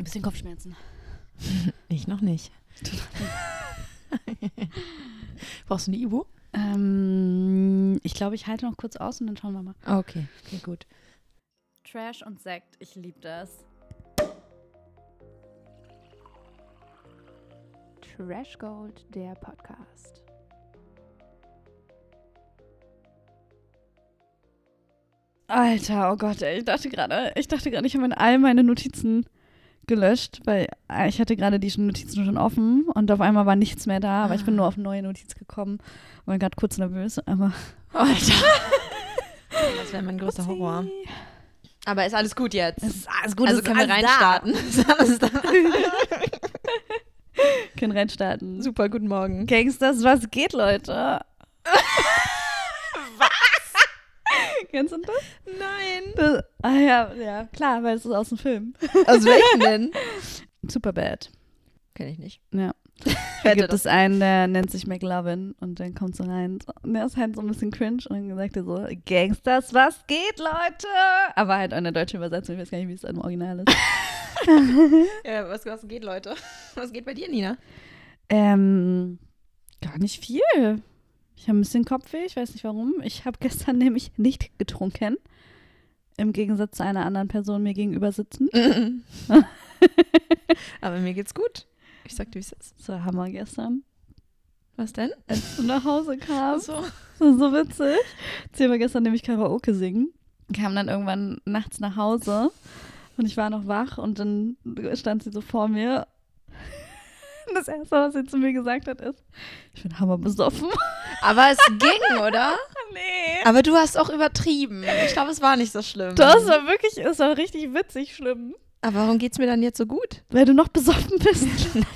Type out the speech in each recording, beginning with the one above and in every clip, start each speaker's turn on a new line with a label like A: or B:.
A: Ein bisschen Kopfschmerzen.
B: Ich noch nicht. Brauchst du eine Ibu?
A: Ich glaube, ich halte noch kurz aus und dann schauen wir mal.
B: Okay, gut.
A: Trash und Sekt, ich liebe das.
C: Trash Gold, der Podcast.
A: Alter, oh Gott, ey, ich dachte gerade, ich habe in all meine Notizen gelöscht, weil ich hatte gerade die Notizen schon offen und auf einmal war nichts mehr da, aber ich bin nur auf eine neue Notiz gekommen und war gerade kurz nervös, aber
B: Alter. Das wäre mein größter Horror. Aber ist alles gut jetzt?
A: Es ist alles gut,
B: Also
A: es ist
B: können wir
A: alles
B: reinstarten. Ist alles da.
A: Können reinstarten.
B: Super, guten Morgen.
A: Gangsters, was geht, Leute? Kennst du das?
B: Nein.
A: Ja, klar, weil es ist aus dem Film.
B: Aus welchem denn?
A: Superbad.
B: Kenn ich nicht.
A: Ja. Da gibt es einen, der nennt sich McLovin und dann kommt so rein und der ist halt so ein bisschen cringe und dann sagt er so, Gangsters, was geht, Leute? Aber halt eine deutsche Übersetzung, ich weiß gar nicht, wie es im Original ist.
B: Ja, was geht, Leute? Was geht bei dir, Nina?
A: Gar nicht viel. Ich habe ein bisschen Kopfweh, ich weiß nicht warum. Ich habe gestern nämlich nicht getrunken. Im Gegensatz zu einer anderen Person mir gegenüber sitzend.
B: Aber mir geht's gut. Ich sag dir, wie es ist.
A: Das war Hammer gestern.
B: Was denn?
A: Als du nach Hause kamst.
B: So.
A: Das war so witzig. Sie haben gestern nämlich Karaoke singen. Kam dann irgendwann nachts nach Hause und ich war noch wach und dann stand sie so vor mir. Das erste, was sie zu mir gesagt hat, ist, ich bin hammerbesoffen.
B: Aber es ging, oder?
A: Nee.
B: Aber du hast auch übertrieben. Ich glaube, es war nicht so schlimm.
A: Das war wirklich, es war richtig witzig schlimm.
B: Aber warum geht's mir dann jetzt so gut?
A: Weil du noch besoffen bist.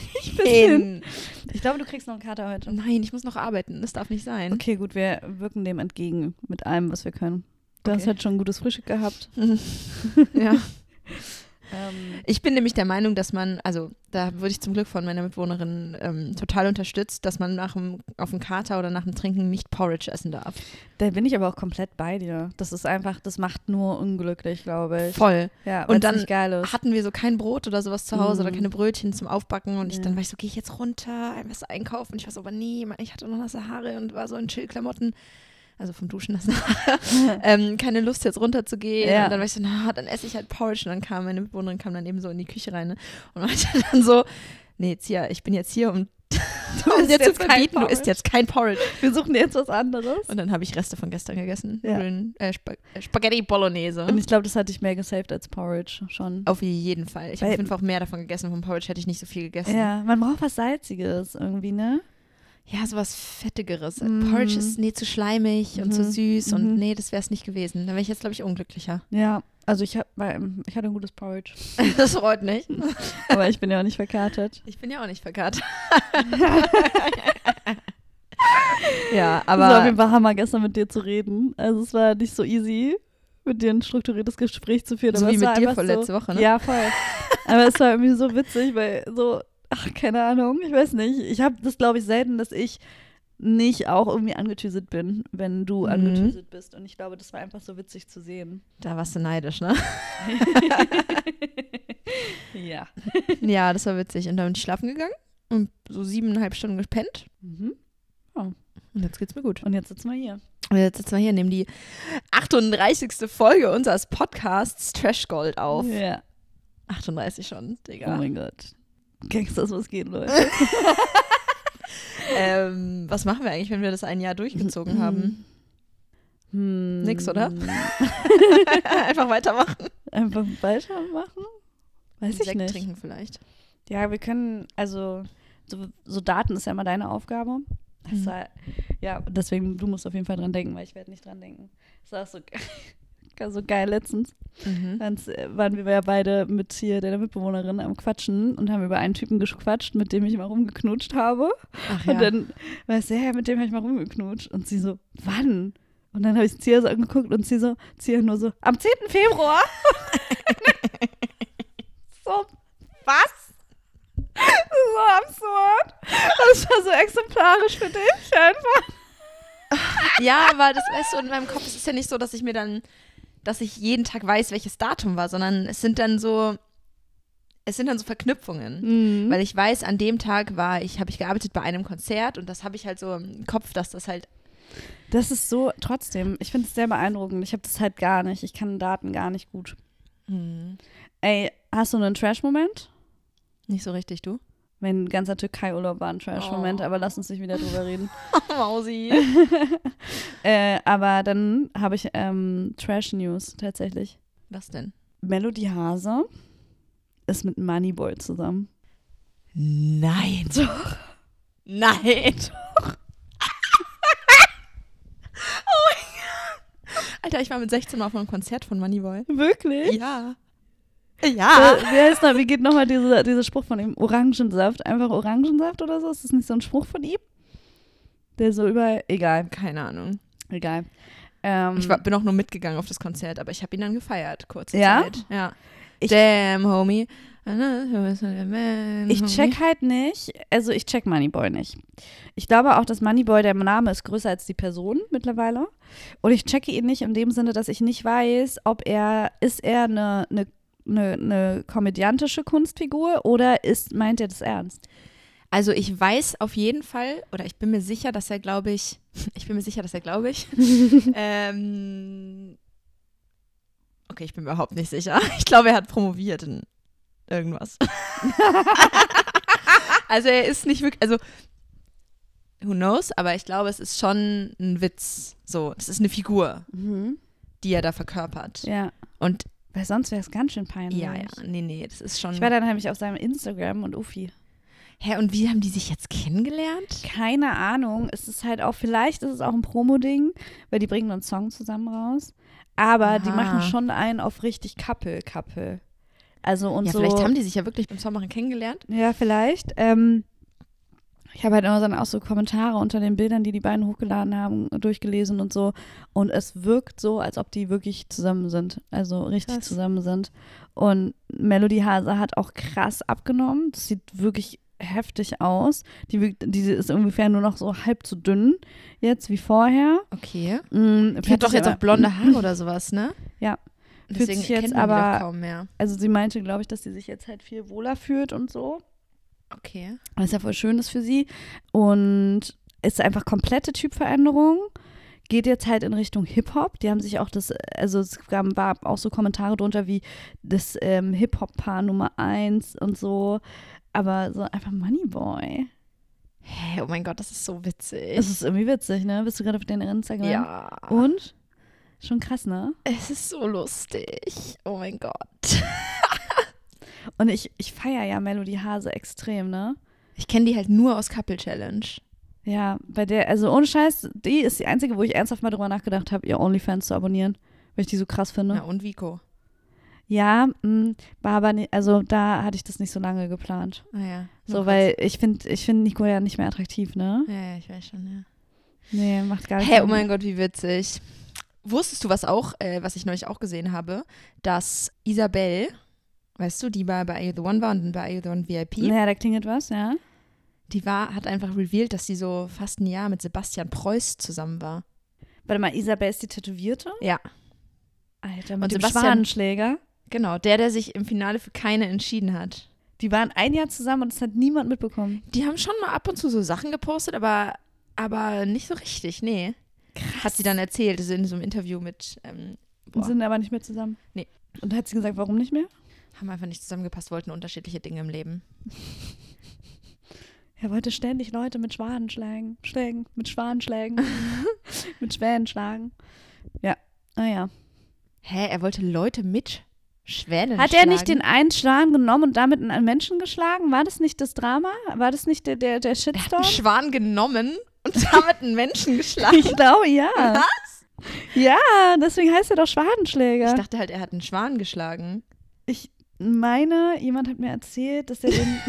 A: Ich glaube, du kriegst noch einen Kater heute.
B: Nein, ich muss noch arbeiten. Das darf nicht sein.
A: Okay, gut, wir wirken dem entgegen mit allem, was wir können. Du hast halt schon ein gutes Frühstück gehabt.
B: Ja. Ich bin nämlich der Meinung, dass man, also da wurde ich zum Glück von meiner Mitbewohnerin total unterstützt, dass man auf dem Kater oder nach dem Trinken nicht Porridge essen darf.
A: Da bin ich aber auch komplett bei dir. Das ist einfach, das macht nur unglücklich, glaube ich.
B: Voll.
A: Ja,
B: und dann
A: nicht geil ist.
B: hatten wir so kein Brot oder sowas zu Hause oder keine Brötchen zum Aufbacken und dann war ich so, gehe ich jetzt runter, was einkaufen? Und ich war so, aber nee, ich hatte noch nasse Haare und war so in Chillklamotten. Also vom Duschen nasse Haare. Keine Lust jetzt runterzugehen.
A: Ja.
B: Und dann war ich so, dann esse ich halt Porridge. Und dann kam meine Mitbewohnerin dann eben so in die Küche rein, ne? Und meinte dann so, nee, Zia, ich bin jetzt hier, um dir zu verbieten, du isst jetzt kein Porridge.
A: Wir suchen jetzt was anderes.
B: Und dann habe ich Reste von gestern gegessen.
A: Ja.
B: Nudeln, Spaghetti Bolognese.
A: Und ich glaube, das hatte ich mehr gesaved als Porridge schon.
B: Auf jeden Fall. Ich habe auf jeden Fall auch mehr davon gegessen. Vom Porridge hätte ich nicht so viel gegessen.
A: Ja, man braucht was Salziges irgendwie, ne?
B: Ja, sowas Fettigeres. Porridge ist zu schleimig und zu süß und nee, das wäre es nicht gewesen. Da wäre ich jetzt, glaube ich, unglücklicher.
A: Ja, also ich hatte ein gutes Porridge.
B: Das freut mich.
A: Aber ich bin ja auch nicht verkatert.
B: Ich bin ja auch nicht verkatert. Ja, aber
A: Es war auf jeden Fall Hammer, gestern mit dir zu reden. Also es war nicht so easy, mit dir ein strukturiertes Gespräch zu führen.
B: So
A: aber
B: wie
A: es war
B: mit dir
A: einfach
B: letzte Woche, ne?
A: Ja, voll. Aber es war irgendwie so witzig, weil so, keine Ahnung, ich weiß nicht. Ich habe das, glaube ich, selten, dass ich nicht auch irgendwie angetüselt bin, wenn du angetüselt bist. Und ich glaube, das war einfach so witzig zu sehen.
B: da warst du neidisch, ne?
A: Ja.
B: Ja, das war witzig. Und dann bin ich schlafen gegangen und so 7,5 Stunden gepennt.
A: Oh.
B: Und jetzt geht's mir gut.
A: Und jetzt sitzen wir hier.
B: Und jetzt sitzen wir hier und nehmen die 38. Folge unseres Podcasts Trash Gold auf.
A: Ja.
B: 38 schon, Digga.
A: Oh mein Gott. Gangsters, was geht, Leute?
B: Was machen wir eigentlich, wenn wir das ein Jahr durchgezogen haben? Nix, oder? Einfach weitermachen.
A: Einfach weitermachen? Weiß ich
B: Sekt
A: nicht.
B: trinken vielleicht.
A: Ja, wir können, also so Daten ist ja immer deine Aufgabe. Das war, ja, deswegen, du musst auf jeden Fall dran denken, weil ich werde nicht dran denken. Das war so geil letztens. Dann waren wir ja beide mit hier der Mitbewohnerin am Quatschen und haben über einen Typen gequatscht, mit dem ich mal rumgeknutscht habe.
B: Ach ja.
A: Und dann weißt du, ja, mit dem habe ich mal rumgeknutscht. Und sie so, wann? Und dann habe ich Zia so angeguckt und Zia nur so, am 10. Februar. So, was? So absurd. Das war so exemplarisch für dich einfach.
B: Ja, aber das, weißt du, in meinem Kopf ist es ja nicht so, dass ich jeden Tag weiß, welches Datum war, sondern es sind dann so, es sind dann so Verknüpfungen. Weil ich weiß, an dem Tag habe ich gearbeitet bei einem Konzert und das habe ich halt so im Kopf, dass das halt.
A: Das ist so, trotzdem, ich finde es sehr beeindruckend. Ich habe das halt gar nicht. Ich kann Daten gar nicht gut. Ey, hast du einen Trash-Moment?
B: Nicht so richtig, du?
A: Mein ganzer Türkei-Urlaub war ein Trash-Moment, aber lass uns nicht wieder drüber reden.
B: Mausi.
A: Aber dann habe ich Trash-News tatsächlich.
B: Was denn?
A: Melody Hase ist mit Moneyboy zusammen.
B: Nein. Doch. Nein. Doch. Oh mein Gott. Alter, ich war mit 16 mal auf einem Konzert von Moneyboy.
A: Wirklich?
B: Ja. Ja.
A: Wie geht nochmal dieser Spruch von ihm? Orangensaft. Einfach Orangensaft oder so? Ist das nicht so ein Spruch von ihm? Der so egal.
B: Keine Ahnung.
A: Egal.
B: Ich bin auch nur mitgegangen auf das Konzert, aber ich habe ihn dann gefeiert, kurze
A: Ja?
B: Zeit. Ja. Damn, homie.
A: Ich check halt nicht, also ich check Moneyboy nicht. Ich glaube auch, dass Moneyboy, der Name ist größer als die Person mittlerweile. Und ich checke ihn nicht in dem Sinne, dass ich nicht weiß, ist er eine komödiantische Kunstfigur oder meint er das ernst?
B: Also ich weiß auf jeden Fall, oder ich bin mir sicher, dass er, glaube ich, okay, ich bin mir überhaupt nicht sicher. Ich glaube, er hat promoviert in irgendwas. Also er ist nicht wirklich, also who knows, aber ich glaube, es ist schon ein Witz. So, es ist eine Figur, die er da verkörpert.
A: Ja.
B: Und
A: weil sonst wäre es ganz schön peinlich.
B: ja, nee, das ist schon.
A: Ich war dann nämlich auf seinem Instagram und Ufi.
B: Hä, und wie haben die sich jetzt kennengelernt?
A: Keine Ahnung. Vielleicht ist es auch ein Promo-Ding, weil die bringen einen Song zusammen raus. Aber die machen schon einen auf richtig Couple. Also und
B: ja,
A: so.
B: Vielleicht haben die sich ja wirklich beim Songmachen kennengelernt.
A: Ja, vielleicht. Ich habe halt immer dann auch so Kommentare unter den Bildern, die beiden hochgeladen haben, durchgelesen und so. Und es wirkt so, als ob die wirklich zusammen sind. Also richtig zusammen sind. Und Melody Hase hat auch krass abgenommen. Das sieht wirklich heftig aus. Die ist ungefähr nur noch so halb so dünn jetzt wie vorher.
B: Okay. Die hat doch jetzt auch blonde Haare oder sowas, ne?
A: Ja.
B: Deswegen
A: fühlt sich jetzt
B: kennt man die
A: aber
B: doch kaum mehr.
A: Also sie meinte, glaube ich, dass sie sich jetzt halt viel wohler fühlt und so.
B: Okay.
A: Was ja voll schön ist für sie. Und ist einfach komplette Typveränderung. Geht jetzt halt in Richtung Hip-Hop. Die haben sich auch war auch so Kommentare drunter wie das Hip-Hop-Paar Nummer 1 und so. Aber so einfach Moneyboy.
B: Hä, oh mein Gott, das ist so witzig.
A: Das ist irgendwie witzig, ne? Bist du gerade auf den Instagram?
B: Ja.
A: Und? Schon krass, ne?
B: Es ist so lustig. Oh mein Gott.
A: Und ich feiere ja Melody Hase extrem, ne?
B: Ich kenne die halt nur aus Couple Challenge.
A: Ja, bei der, also ohne Scheiß, die ist die einzige, wo ich ernsthaft mal drüber nachgedacht habe, ihr OnlyFans zu abonnieren, weil ich die so krass finde.
B: Ja, und Vico.
A: Ja, war aber nicht, also da hatte ich das nicht so lange geplant.
B: Ah ja.
A: So, weil ich find Nico ja nicht mehr attraktiv, ne?
B: Ja, ich weiß schon, ja.
A: Nee, macht gar nichts.
B: Hey, oh mein Gott, wie witzig. Wusstest du was ich neulich auch gesehen habe, dass Isabel, weißt du, die bei Are You The One war und dann bei Are You The One VIP,
A: Ja, da klingelt was, ja.
B: die hat einfach revealed, dass sie so fast ein Jahr mit Sebastian Preuß zusammen war.
A: Warte mal, Isabel ist die Tätowierte?
B: Ja.
A: Alter, mit
B: Und
A: dem
B: Sebastian-
A: Schwanenschläger.
B: Genau, der sich im Finale für keine entschieden hat.
A: Die waren ein Jahr zusammen und das hat niemand mitbekommen.
B: Die haben schon mal ab und zu so Sachen gepostet, aber nicht so richtig, nee.
A: Krass.
B: Hat sie dann erzählt, also in so einem Interview mit,
A: Und sind aber nicht mehr zusammen?
B: Nee.
A: Und hat sie gesagt, warum nicht mehr?
B: haben einfach nicht zusammengepasst, wollten unterschiedliche Dinge im Leben.
A: Er wollte ständig Leute mit Schwanenschlägen, mit Schwänen schlagen. Ja, naja.
B: Hä, er wollte Leute mit Schwänen
A: Hat
B: schlagen?
A: er nicht den einen Schwan genommen und damit einen Menschen geschlagen? War das nicht das Drama? War das nicht der
B: Er hat
A: Shitstorm?
B: einen Schwan genommen und damit einen Menschen geschlagen.
A: Ich glaube, ja.
B: Was?
A: Ja, deswegen heißt er doch Schwanenschläger.
B: Ich dachte halt, er hat einen Schwan geschlagen.
A: Ich meine, jemand hat mir erzählt, dass er den...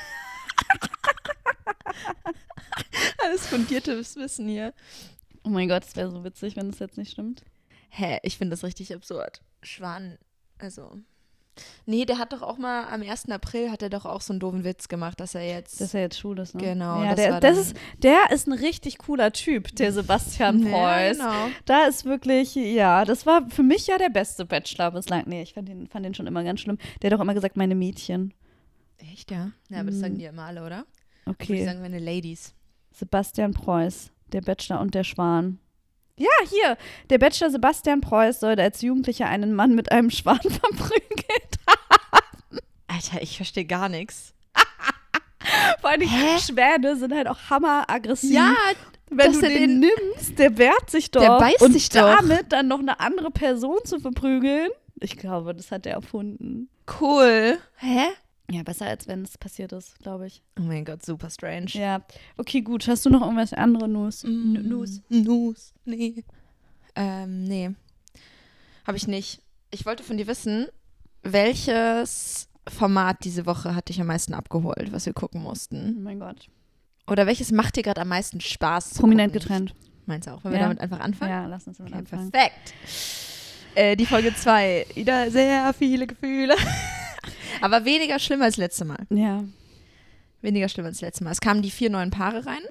B: Alles fundiertes Wissen hier.
A: Oh mein Gott, es wäre so witzig, wenn das jetzt nicht stimmt.
B: Hä, ich finde das richtig absurd. Schwan, also... Nee, der hat doch auch mal, am 1. April hat er doch auch so einen doofen Witz gemacht, dass er jetzt...
A: Dass er jetzt schwul ist, ne?
B: Genau,
A: Ja,
B: das war
A: der
B: dann-
A: ist ein richtig cooler Typ, der Sebastian Preuß.
B: Ja, genau.
A: Da ist wirklich, ja, das war für mich ja der beste Bachelor bislang. Nee, ich fand den schon immer ganz schlimm. Der hat doch immer gesagt, meine Mädchen.
B: Echt, ja? Ja, aber das sagen die ja immer alle, oder? Ich
A: Okay.
B: sagen wir eine Ladies.
A: Sebastian Preuß, der Bachelor und der Schwan. Ja, hier. Der Bachelor Sebastian Preuß sollte als Jugendlicher einen Mann mit einem Schwan verprügelt.
B: Alter, ich verstehe gar nichts.
A: Vor allem Schwäne sind halt auch hammeraggressiv.
B: Ja,
A: wenn
B: dass
A: du
B: er
A: den nimmst, der wehrt sich doch.
B: Der beißt
A: und
B: sich doch.
A: damit dann noch eine andere Person zu verprügeln. Ich glaube, das hat er erfunden.
B: cool. Hä?
A: Ja, besser als wenn es passiert ist, glaube ich.
B: Oh mein Gott, super strange.
A: Ja, okay, gut. Hast du noch irgendwas andere News?
B: News. Nee. Nee. Habe ich nicht. Ich wollte von dir wissen, welches Format diese Woche hat dich am meisten abgeholt, was wir gucken
A: Oh
B: mussten?
A: mein Gott.
B: Oder welches macht dir gerade am meisten Spaß zu
A: Prominent
B: gucken?
A: getrennt.
B: Meinst du auch? Wollen wir
A: Ja.
B: damit einfach anfangen?
A: Ja, lass uns damit
B: Okay,
A: anfangen.
B: perfekt. Die Folge 2. Wieder sehr viele Gefühle. Aber weniger schlimm als letztes Mal.
A: Ja.
B: Weniger schlimm als letztes Mal. Es kamen die 4 neuen Paare rein.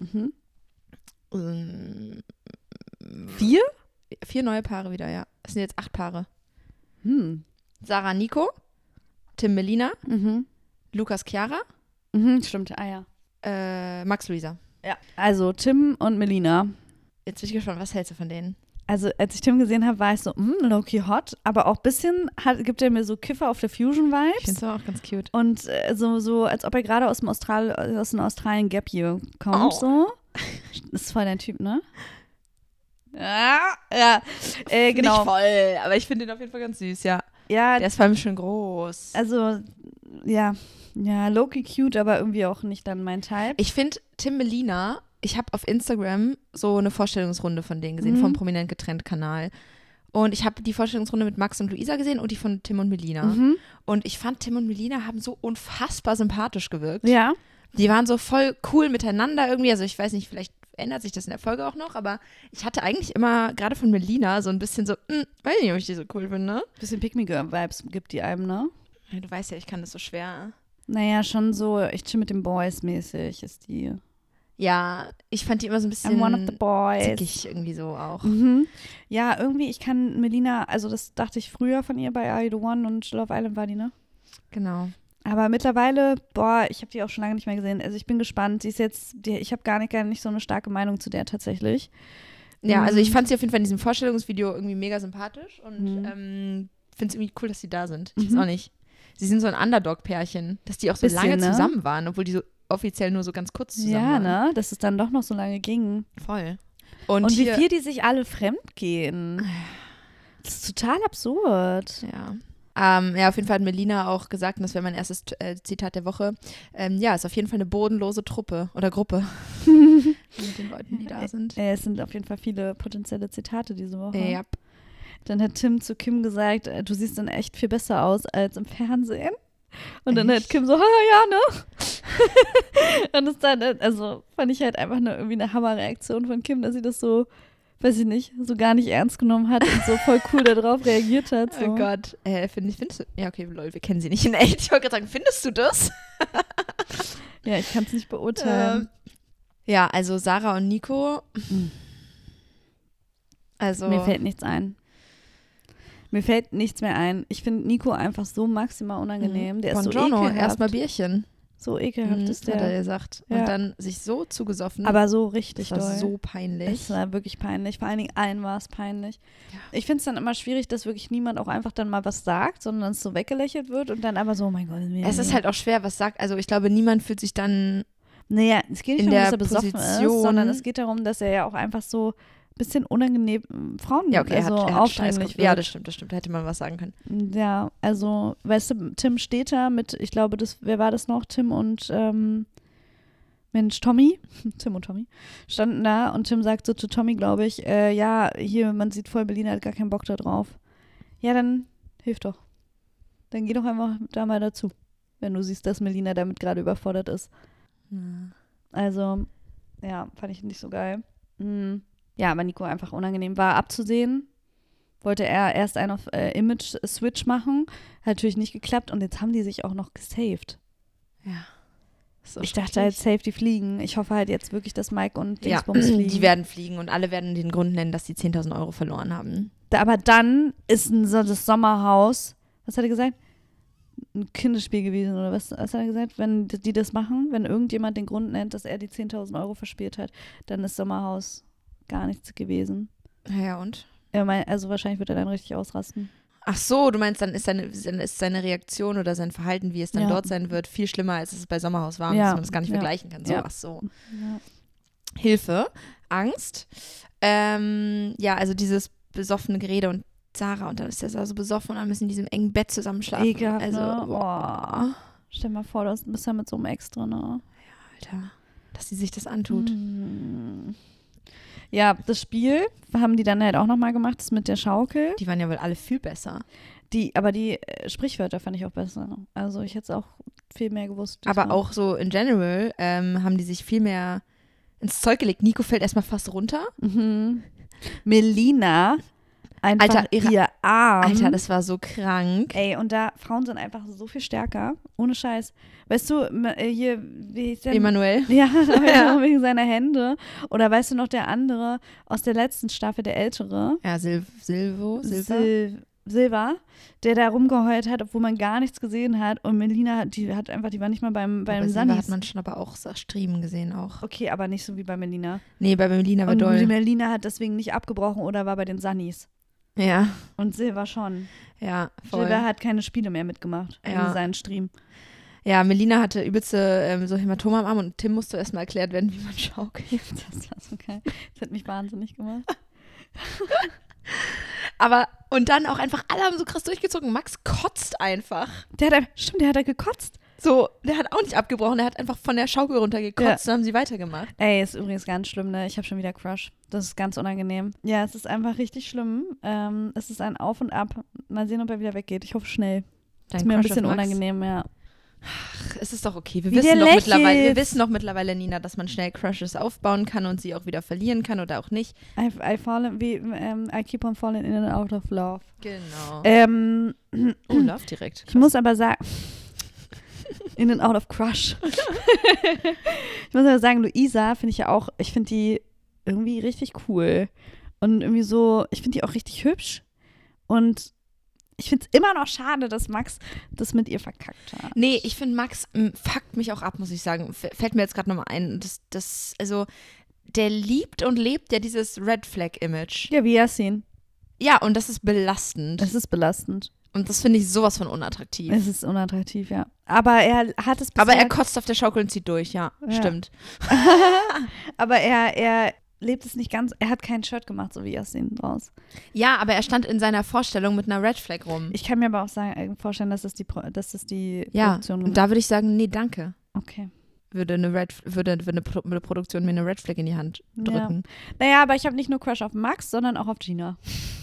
A: Mhm.
B: 4? 4 neue Paare wieder, ja. Es sind jetzt 8 Paare. Sarah Nico, Tim Melina,
A: Mhm.
B: Lukas Chiara,
A: Stimmt, ah ja.
B: Max Luisa.
A: Ja. Also Tim und Melina.
B: Jetzt bin ich gespannt, was hältst du von denen?
A: Also als ich Tim gesehen habe, war ich so, low-key hot, aber auch ein bisschen gibt er mir so Kiffer auf der
B: Ich finde
A: Fusion-Vibes.
B: es auch ganz cute.
A: Und so, als ob er gerade aus dem Australien Gap Year kommt,
B: Oh.
A: so. Das ist voll dein Typ, ne? Ja, genau.
B: Nicht voll, aber ich finde den auf jeden Fall ganz süß, ja.
A: Ja,
B: Der ist vor allem schön groß.
A: also, ja, low-key cute, aber irgendwie auch nicht dann mein Type.
B: Ich finde Tim Melina, ich habe auf Instagram so eine Vorstellungsrunde von denen gesehen,
A: Mhm.
B: vom Prominent getrennt Kanal. Und ich habe die Vorstellungsrunde mit Max und Luisa gesehen und die von Tim und Melina.
A: Mhm.
B: Und ich fand, Tim und Melina haben so unfassbar sympathisch gewirkt.
A: Ja,
B: Die waren so voll cool miteinander irgendwie. Also ich weiß nicht, vielleicht ändert sich das in der Folge auch noch, aber ich hatte eigentlich immer, gerade von Melina, so ein bisschen so, weiß nicht, ob ich die so cool finde.
A: bisschen Pick-Me-Girl-Vibes gibt die einem, ne?
B: Ja, du weißt ja, ich kann das so schwer.
A: Naja, schon so, ich chill mit den Boys mäßig ist die.
B: Ja, ich fand die immer so ein bisschen
A: I'm one of the boys.
B: zickig irgendwie so auch.
A: Mhm. Ja, irgendwie, ich kann Melina, also das dachte ich früher von ihr bei Are You The One und Love Island war die, ne?
B: Genau.
A: Aber mittlerweile, ich habe die auch schon lange nicht mehr gesehen. Also ich bin gespannt. Ich habe gar nicht so eine starke Meinung zu der tatsächlich.
B: Ja, also ich fand sie auf jeden Fall in diesem Vorstellungsvideo irgendwie mega sympathisch und finde es irgendwie cool, dass sie da sind. Ich weiß auch nicht. Sie sind so ein Underdog-Pärchen, dass die auch so
A: Bisschen,
B: lange
A: ne?
B: zusammen waren, obwohl die so offiziell nur so ganz kurz zusammen
A: Ja,
B: waren.
A: ne? Dass es dann doch noch so lange ging.
B: Voll.
A: Und wie
B: hier,
A: viel die sich alle fremd gehen. Das ist total absurd.
B: Ja. Ja, auf jeden Fall hat Melina auch gesagt, und das wäre mein erstes Zitat der Woche, ja, ist auf jeden Fall eine bodenlose Truppe oder Gruppe mit den Leuten, die da sind.
A: Es sind auf jeden Fall viele potenzielle Zitate diese Woche.
B: Ja.
A: Dann hat Tim zu Kim gesagt, du siehst dann echt viel besser aus als im Fernsehen. Und dann hat
B: Echt?
A: Kim so, ja, ne? Und das dann, also fand ich halt einfach irgendwie eine Hammerreaktion von Kim, dass sie das so, weiß ich nicht, so gar nicht ernst genommen hat und so voll cool darauf reagiert hat. So.
B: Oh Gott, findest du, ja okay, lol, wir kennen sie nicht in echt. Ich wollte gerade sagen, findest du das?
A: Ja, ich kann es nicht beurteilen.
B: Ja, also Sarah und Nico, also
A: Mir fällt nichts ein. Mir fällt nichts mehr ein. Ich finde Nico einfach so maximal unangenehm. Der ist so
B: Buongiorno,
A: ekelhaft.
B: erstmal Bierchen.
A: So ekelhaft ist
B: hat er
A: der.
B: gesagt.
A: Ja.
B: Und dann sich so zugesoffen.
A: Aber so richtig
B: das war
A: doll.
B: so peinlich.
A: Es war wirklich peinlich. Vor allen Dingen allen war es peinlich.
B: Ja.
A: Ich finde es dann immer schwierig, dass wirklich niemand auch einfach dann mal was sagt, sondern es so weggelächelt wird und dann aber so, oh mein Gott.
B: Es ist halt auch schwer, was sagt. Also ich glaube, niemand fühlt sich dann.
A: Naja, es geht nicht
B: in
A: darum,
B: der
A: dass er besoffen
B: Position-
A: ist, sondern es geht darum, dass er ja auch einfach so ein bisschen unangenehm Frauen
B: Ja, okay, er
A: also
B: hat Scheiß
A: aufdringlich
B: gemacht.
A: wird.
B: Ja, das stimmt. Da hätte man was sagen können.
A: Ja, also, weißt du, Tim steht da mit, ich glaube, wer war das noch? Tim und, Mensch, Tommy. Tim und Tommy standen da und Tim sagt so zu Tommy, glaube ich, ja, hier, man sieht voll, Berlin hat gar keinen Bock da drauf. Ja, dann hilf doch. Dann geh doch einfach da mal dazu, wenn du siehst, dass Melina damit gerade überfordert ist. Also, ja, fand ich nicht so geil. Ja, aber Nico einfach unangenehm war abzusehen. Wollte er erst einen auf Image-Switch machen. Hat natürlich nicht geklappt und jetzt haben die sich auch noch gesaved.
B: Ja. So
A: Ich dachte halt, safe die fliegen. Ich hoffe halt jetzt wirklich, dass Mike und
B: ja,
A: Dingsbums fliegen.
B: die werden fliegen und alle werden den Grund nennen, dass die 10.000 Euro verloren haben.
A: Aber dann ist das Sommerhaus, was hat er gesagt? ein Kinderspiel gewesen oder was hat er gesagt? Wenn die das machen, wenn irgendjemand den Grund nennt, dass er die 10.000 Euro verspielt hat, dann ist Sommerhaus gar nichts gewesen.
B: Ja, und?
A: Also wahrscheinlich wird er dann richtig ausrasten.
B: Ach so, du meinst, dann ist seine Reaktion oder sein Verhalten, wie es dann dort sein wird, viel schlimmer, als es bei Sommerhaus war, dass man das gar nicht vergleichen kann. So, ach so.
A: Ja.
B: Hilfe, Angst. Also dieses besoffene Gerede und Sarah und dann ist der so besoffen und dann müssen in diesem engen Bett zusammenschlafen.
A: Ekelhaft,
B: also,
A: ne? Boah. Stell dir mal vor, du bist ja mit so einem Ex drin, ne?
B: Ja, Alter, dass sie sich das antut.
A: Ja, das Spiel haben die dann halt auch nochmal gemacht, das mit der Schaukel.
B: Die waren ja wohl alle viel besser.
A: Aber die Sprichwörter fand ich auch besser. Also ich hätte es auch viel mehr gewusst.
B: Aber auch so in general haben die sich viel mehr ins Zeug gelegt. Nico fällt erstmal fast runter.
A: Melina, einfach
B: Alter,
A: ihr Arm.
B: Alter, das war so krank.
A: Ey, und Frauen sind einfach so viel stärker. Ohne Scheiß. Weißt du, hier, wie hieß der?
B: Emanuel.
A: Ja, wegen seiner Hände. Oder weißt du noch, der andere aus der letzten Staffel, der Ältere?
B: Ja, Silva,
A: der da rumgeheult hat, obwohl man gar nichts gesehen hat. Und Melina, die war nicht mal beim
B: Sunnis.
A: Sunnis.
B: Hat man schon aber auch so Striemen gesehen auch.
A: Okay, aber nicht so wie bei Melina.
B: Nee, bei Melina war
A: und
B: doll.
A: Die Melina hat deswegen nicht abgebrochen oder war bei den Sunnis.
B: Ja.
A: Und Silva schon.
B: Ja, voll.
A: Silva hat keine Spiele mehr mitgemacht in seinen Stream.
B: Ja, Melina hatte übelste so Hämatome am Arm und Tim musste erstmal erklärt werden, wie man schaukelt.
A: Das war so geil. Das hat mich wahnsinnig gemacht.
B: Aber, und dann auch einfach, alle haben so krass durchgezogen. Max kotzt einfach.
A: Der hat gekotzt.
B: So, der hat auch nicht abgebrochen, der hat einfach von der Schaukel runtergekotzt, dann haben sie weitergemacht.
A: Ey, ist übrigens ganz schlimm, ne? Ich habe schon wieder Crush. Das ist ganz unangenehm. Ja, es ist einfach richtig schlimm. Es ist ein Auf und Ab. Mal sehen, ob er wieder weggeht. Ich hoffe schnell. Ist mir ein bisschen unangenehm, ja.
B: Ach, es ist doch okay. Wir wissen doch mittlerweile, Nina, dass man schnell Crushes aufbauen kann und sie auch wieder verlieren kann oder auch nicht.
A: I keep on falling in and out of love.
B: Genau. Love direkt.
A: Ich muss aber sagen, in and out of crush. Ich muss aber sagen, Luisa finde ich ja auch, ich finde die irgendwie richtig cool. Und irgendwie so, ich finde die auch richtig hübsch. Und ich finde es immer noch schade, dass Max das mit ihr verkackt hat.
B: Nee, ich finde, Max fuckt mich auch ab, muss ich sagen. Fällt mir jetzt gerade nochmal ein. Also, der liebt und lebt ja dieses Red Flag-Image.
A: Ja, wie Yasin.
B: Ja, und das ist belastend.
A: Das ist belastend.
B: Und das finde ich sowas von unattraktiv.
A: Es ist unattraktiv, ja. Aber er hat es
B: bisher. Aber er kotzt auf der Schaukel und zieht durch, ja. Stimmt.
A: Aber er lebt es nicht ganz, er hat kein Shirt gemacht, so wie Yasin draus.
B: Ja, aber er stand in seiner Vorstellung mit einer Red Flag rum.
A: Ich kann mir aber auch vorstellen, dass das die Produktion
B: gemacht. Und da würde ich sagen, nee, danke.
A: Okay.
B: Würde eine Produktion mir eine Red Flag in die Hand drücken.
A: Ja. Naja, aber ich habe nicht nur Crush auf Max, sondern auch auf Gina.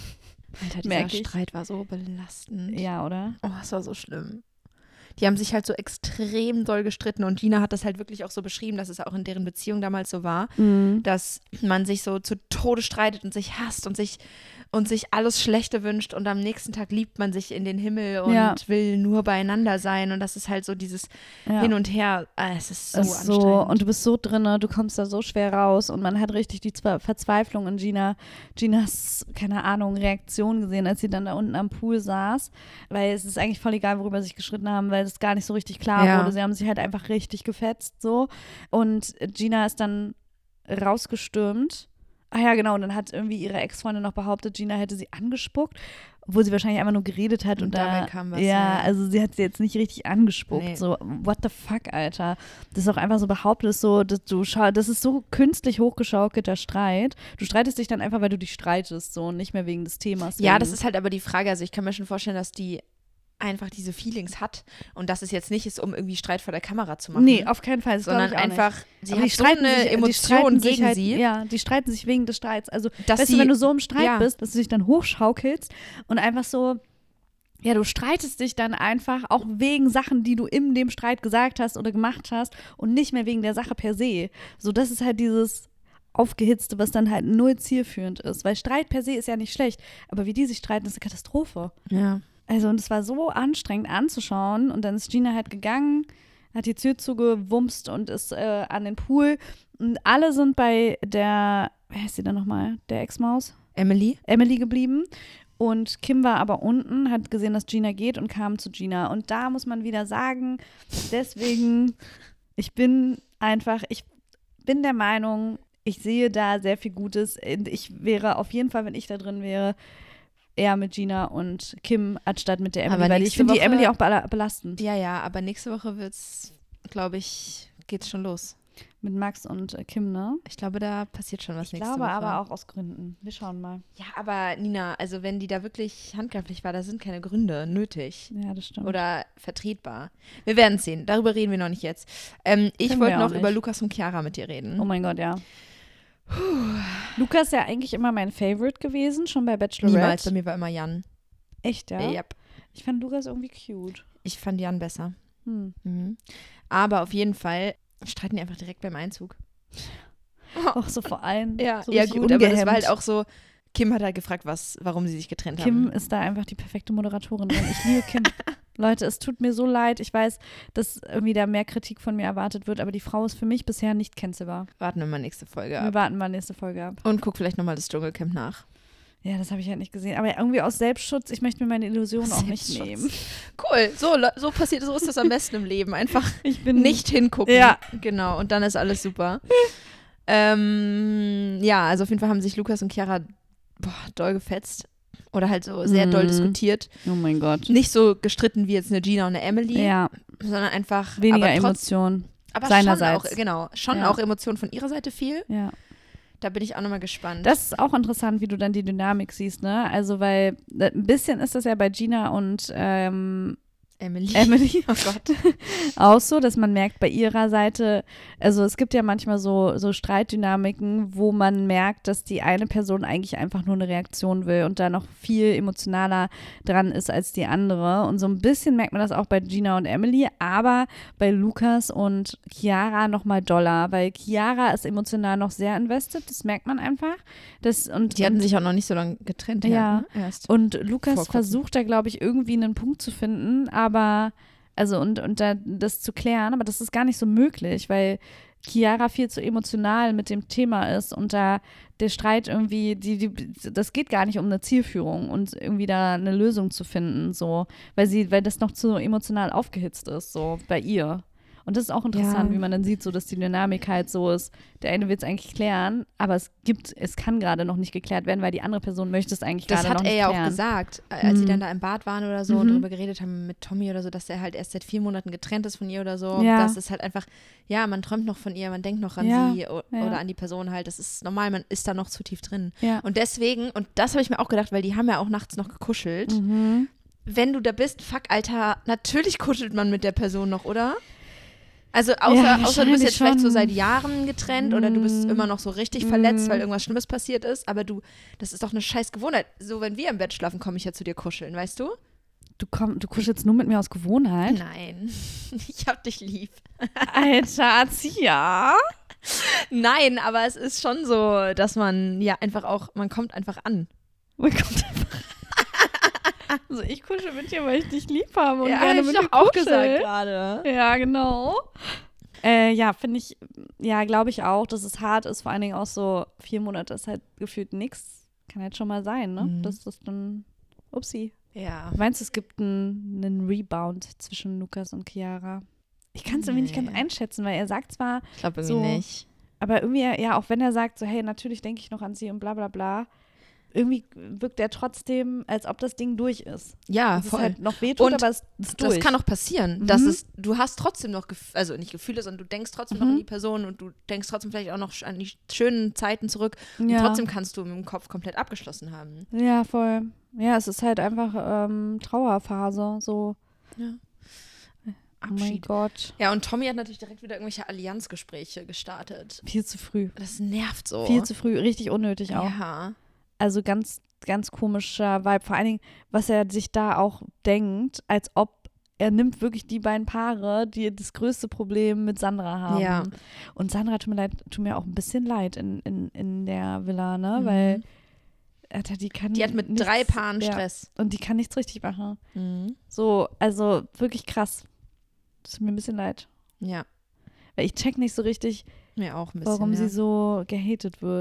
B: Alter, dieser Streit war so belastend.
A: Ja, oder?
B: Oh, es war so schlimm. Die haben sich halt so extrem doll gestritten und Gina hat das halt wirklich auch so beschrieben, dass es auch in deren Beziehung damals so war, dass man sich so zu Tode streitet und sich hasst und sich alles Schlechte wünscht und am nächsten Tag liebt man sich in den Himmel und will nur beieinander sein und das ist halt so dieses Hin und Her, es ist so anstrengend.
A: Und du bist so drin, du kommst da so schwer raus und man hat richtig die Verzweiflung in Ginas, keine Ahnung, Reaktion gesehen, als sie dann da unten am Pool saß, weil es ist eigentlich voll egal, worüber sie sich gestritten haben, weil es gar nicht so richtig klar wurde. Sie haben sich halt einfach richtig gefetzt so und Gina ist dann rausgestürmt. Ah ja, genau, und dann hat irgendwie ihre Ex-Freundin noch behauptet, Gina hätte sie angespuckt, obwohl sie wahrscheinlich einfach nur geredet hat. Und
B: dabei kam was.
A: Ja, also sie hat sie jetzt nicht richtig angespuckt. Nee. So, what the fuck, Alter. Das ist auch einfach so behauptet, so, das ist so künstlich hochgeschaukelter Streit. Du streitest dich dann einfach, weil du dich streitest, so, und nicht mehr wegen des Themas.
B: Ja, das ist halt aber die Frage, also ich kann mir schon vorstellen, dass die einfach diese Feelings hat und dass es jetzt nicht ist, um irgendwie Streit vor der Kamera zu machen.
A: Nee, auf keinen Fall.
B: Sondern einfach, sie hat so eine Emotion gegen sie.
A: Ja, die streiten sich wegen des Streits. Also, weißt du, wenn du so im Streit bist, dass du dich dann hochschaukelst und einfach so, ja, du streitest dich dann einfach auch wegen Sachen, die du in dem Streit gesagt hast oder gemacht hast und nicht mehr wegen der Sache per se. So, das ist halt dieses Aufgehitzte, was dann halt null zielführend ist. Weil Streit per se ist ja nicht schlecht, aber wie die sich streiten, ist eine Katastrophe.
B: Ja.
A: Also, und es war so anstrengend anzuschauen. Und dann ist Gina halt gegangen, hat die Tür zugewumst und ist an den Pool. Und alle sind bei der, wer heißt sie dann nochmal? Der Ex-Maus?
B: Emily
A: geblieben. Und Kim war aber unten, hat gesehen, dass Gina geht und kam zu Gina. Und da muss man wieder sagen, deswegen, ich bin der Meinung, ich sehe da sehr viel Gutes. Ich wäre auf jeden Fall, wenn ich da drin wäre, eher mit Gina und Kim anstatt mit der Emily,
B: Aber
A: weil ich finde die Emily auch belastend.
B: Ja, aber nächste Woche geht's schon los.
A: Mit Max und Kim, ne?
B: Ich glaube, da passiert schon was
A: Ich
B: nächste Woche.
A: glaube aber auch aus Gründen. Wir schauen mal.
B: Ja, aber Nina, also wenn die da wirklich handgreiflich war, da sind keine Gründe nötig.
A: Ja, das stimmt.
B: Oder vertretbar. Wir werden es sehen. Darüber reden wir noch nicht jetzt. Ich wollte noch über Lukas und Chiara mit dir reden.
A: Oh mein Gott, ja. Lukas ist ja eigentlich immer mein Favorite gewesen, schon bei Bachelorette.
B: Niemals, bei mir war immer Jan.
A: Echt, ja?
B: Yep.
A: Ich fand Lukas irgendwie cute.
B: Ich fand Jan besser.
A: Mhm.
B: Aber auf jeden Fall streiten die einfach direkt beim Einzug.
A: Auch so vor allem.
B: Ja,
A: so
B: ja
A: richtig
B: gut, aber das war
A: ungehemmt.
B: halt auch so, Kim hat halt gefragt, warum sie sich getrennt
A: Kim
B: haben.
A: ist da einfach die perfekte Moderatorin drin. Ich liebe Kim. Leute, es tut mir so leid. Ich weiß, dass irgendwie da mehr Kritik von mir erwartet wird, aber die Frau ist für mich bisher nicht cancelbar.
B: Warten wir mal nächste Folge
A: Wir
B: ab.
A: warten mal nächste Folge ab.
B: Und guck vielleicht nochmal das Dschungelcamp nach.
A: Ja, das habe ich halt nicht gesehen. Aber irgendwie aus Selbstschutz, ich möchte mir meine Illusion auch nicht
B: Selbstschutz.
A: nehmen.
B: Cool, so ist das am besten im Leben. Einfach
A: Ich bin
B: nicht hingucken.
A: Ja.
B: Genau, und dann ist alles super. Ja, also auf jeden Fall haben sich Lukas und Chiara doll gefetzt. Oder halt so sehr doll diskutiert.
A: Oh mein Gott.
B: Nicht so gestritten wie jetzt eine Gina und eine Emily,
A: Ja,
B: sondern einfach
A: weniger
B: aber
A: Emotionen.
B: aber
A: seinerseits.
B: schon auch, genau, schon
A: Ja.
B: auch Emotionen von ihrer Seite viel.
A: Ja.
B: Da bin ich auch nochmal gespannt.
A: Das ist auch interessant, wie du dann die Dynamik siehst, ne? Also, weil ein bisschen ist das ja bei Gina und Emily
B: Oh Gott.
A: auch so, dass man merkt bei ihrer Seite, also es gibt ja manchmal so Streitdynamiken, wo man merkt, dass die eine Person eigentlich einfach nur eine Reaktion will und da noch viel emotionaler dran ist als die andere. Und so ein bisschen merkt man das auch bei Gina und Emily, aber bei Lukas und Chiara noch mal doller, weil Chiara ist emotional noch sehr invested, das merkt man einfach.
B: Die hatten sich auch noch nicht so lange getrennt.
A: Ja.
B: Ne? Erst.
A: Und Lukas
B: Vor kurzem.
A: versucht da, glaube ich, irgendwie einen Punkt zu finden, aber und da das zu klären, aber das ist gar nicht so möglich, weil Chiara viel zu emotional mit dem Thema ist und da der Streit irgendwie, das geht gar nicht um eine Zielführung und irgendwie da eine Lösung zu finden, so, weil das noch zu emotional aufgehitzt ist, so bei ihr. Und das ist auch interessant,
B: Ja.
A: wie man dann sieht, so dass die Dynamik halt so ist. Der eine will es eigentlich klären, aber es kann gerade noch nicht geklärt werden, weil die andere Person möchte es eigentlich
B: Das
A: gerade noch
B: hat
A: nicht
B: er ja
A: klären.
B: auch gesagt, als sie dann da im Bad waren oder so und
A: Mhm.
B: darüber geredet haben mit Tommy oder so, dass er halt erst seit 4 Monaten getrennt ist von ihr oder so.
A: Ja.
B: Das ist halt einfach, ja, man träumt noch von ihr, man denkt noch an
A: Ja,
B: sie
A: ja.
B: oder an die Person halt. Das ist normal, man ist da noch zu tief drin.
A: Ja.
B: Und deswegen, und das habe ich mir auch gedacht, weil die haben ja auch nachts noch gekuschelt.
A: Mhm.
B: Wenn du da bist, fuck, Alter, natürlich kuschelt man mit der Person noch, oder? Also außer
A: Ja,
B: du bist
A: wahrscheinlich
B: jetzt vielleicht so
A: schon.
B: seit Jahren getrennt oder du bist immer noch so richtig verletzt, weil irgendwas Schlimmes passiert ist, aber das ist doch eine scheiß Gewohnheit. So, wenn wir im Bett schlafen, komme ich ja zu dir kuscheln, weißt du?
A: Du kuschelst nur mit mir aus Gewohnheit?
B: Nein, ich hab dich lieb.
A: Alter, Zia.
B: Nein, aber es ist schon so, dass man ja einfach auch, man kommt einfach an.
A: Man kommt einfach. Also ich kuschel mit dir, weil ich dich lieb habe und
B: ja,
A: gerne
B: hab
A: mit
B: ich
A: dir
B: doch auch
A: kuschel.
B: gesagt gerade.
A: Ja, genau. Ja, finde ich, ja, glaube ich auch, dass es hart ist. Vor allen Dingen auch so 4 Monate ist halt gefühlt nichts. Kann halt schon mal sein, ne?
B: Mhm.
A: Dass das dann, upsie.
B: Ja.
A: Meinst du, es gibt einen Rebound zwischen Lukas und Chiara? Ich kann es irgendwie nicht ganz
B: Nee.
A: einschätzen, weil er sagt zwar,
B: Ich glaube irgendwie
A: So.
B: nicht.
A: aber irgendwie, ja, auch wenn er sagt so, hey, natürlich denke ich noch an sie und bla bla bla, irgendwie wirkt er trotzdem, als ob das Ding durch ist.
B: Ja,
A: Dass es
B: voll.
A: halt noch wehtut,
B: Und
A: aber es ist durch.
B: Das kann auch passieren, dass du hast trotzdem noch, also nicht Gefühle, sondern du denkst trotzdem noch an die Person und du denkst trotzdem vielleicht auch noch an die schönen Zeiten zurück und
A: Ja.
B: trotzdem kannst du im Kopf komplett abgeschlossen haben.
A: Ja, voll. Ja, es ist halt einfach Trauerphase, so.
B: Ja.
A: Oh mein
B: Abschied.
A: Gott.
B: Ja, und Tommy hat natürlich direkt wieder irgendwelche Allianzgespräche gestartet.
A: Viel zu früh.
B: Das nervt so.
A: Viel zu früh, richtig unnötig auch.
B: Ja.
A: Also ganz, ganz komischer Vibe. Vor allen Dingen, was er sich da auch denkt, als ob er nimmt wirklich die beiden Paare, die das größte Problem mit Sandra haben.
B: Ja.
A: Und Sandra tut mir auch ein bisschen leid in der Villa, ne?
B: Mhm.
A: Weil Alter, die kann
B: Die hat mit
A: nichts,
B: 3 Paaren
A: ja,
B: Stress.
A: und die kann nichts richtig machen.
B: Mhm.
A: So, also wirklich krass. Das tut mir ein bisschen leid.
B: Ja,
A: Weil ich check nicht so richtig,
B: mir auch ein bisschen.
A: warum
B: ja.
A: sie so gehatet wird.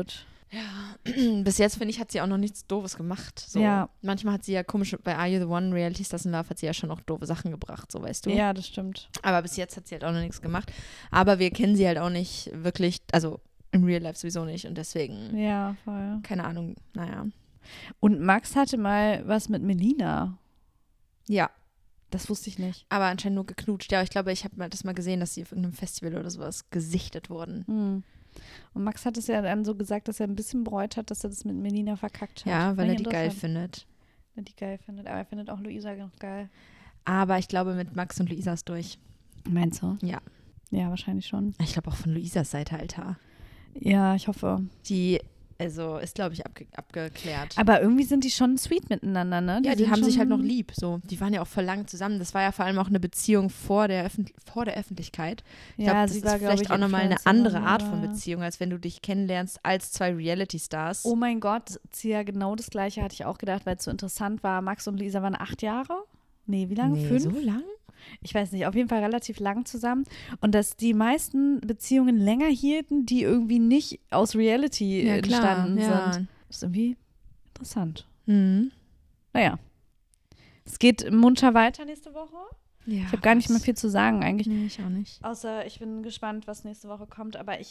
B: Ja, bis jetzt, finde ich, hat sie auch noch nichts Doofes gemacht. So.
A: Ja.
B: Manchmal hat sie ja komisch, bei Are You The One, Reality Stars in Love, hat sie ja schon auch doofe Sachen gebracht, so weißt du.
A: Ja, das stimmt.
B: Aber bis jetzt hat sie halt auch noch nichts gemacht. Aber wir kennen sie halt auch nicht wirklich, also im Real Life sowieso nicht und deswegen,
A: Ja, voll.
B: keine Ahnung, naja.
A: Und Max hatte mal was mit Melina.
B: Ja,
A: Das wusste ich nicht.
B: aber anscheinend nur geknutscht. Ja, ich glaube, ich habe das mal gesehen, dass sie auf irgendeinem Festival oder sowas gesichtet wurden.
A: Hm. Und Max hat es ja dann so gesagt, dass er ein bisschen bereut hat, dass er das mit Melina verkackt hat.
B: Ja, weil er die geil
A: interessant.
B: findet.
A: Weil er die geil findet. Aber er findet auch Luisa noch geil.
B: Aber ich glaube, mit Max und Luisa ist durch.
A: Meinst du?
B: Ja.
A: Ja, wahrscheinlich schon.
B: Ich glaube auch von Luisas Seite, Alter.
A: Ja, ich hoffe.
B: Die, also ist, glaube ich, abgeklärt.
A: Aber irgendwie sind die schon sweet miteinander, ne?
B: Ja, die
A: sind
B: haben sich
A: schon-
B: halt noch lieb. So. Die waren ja auch voll lang zusammen. Das war ja vor allem auch eine Beziehung vor der Öffentlichkeit. Ich
A: Ja,
B: glaube, das
A: sie
B: ist
A: war, glaub
B: vielleicht
A: ich,
B: auch nochmal eine
A: Influencerin,
B: andere Art von
A: aber-
B: Beziehung, als wenn du dich kennenlernst als zwei Reality-Stars.
A: Oh mein Gott, ja, genau das Gleiche hatte ich auch gedacht, weil es so interessant war. Max und Luisa waren 8 Jahre? Nee, wie lange?
B: Nee,
A: 5?
B: so lang?
A: Ich weiß nicht, auf jeden Fall relativ lang zusammen. Und dass die meisten Beziehungen länger hielten, die irgendwie nicht aus Reality entstanden sind. Ist irgendwie interessant.
B: Mhm.
A: Naja. Es geht munter weiter nächste Woche.
B: Ja,
A: Ich habe gar nicht mehr viel zu sagen eigentlich.
B: Nee, ich auch nicht.
A: Außer ich bin gespannt, was nächste Woche kommt. Aber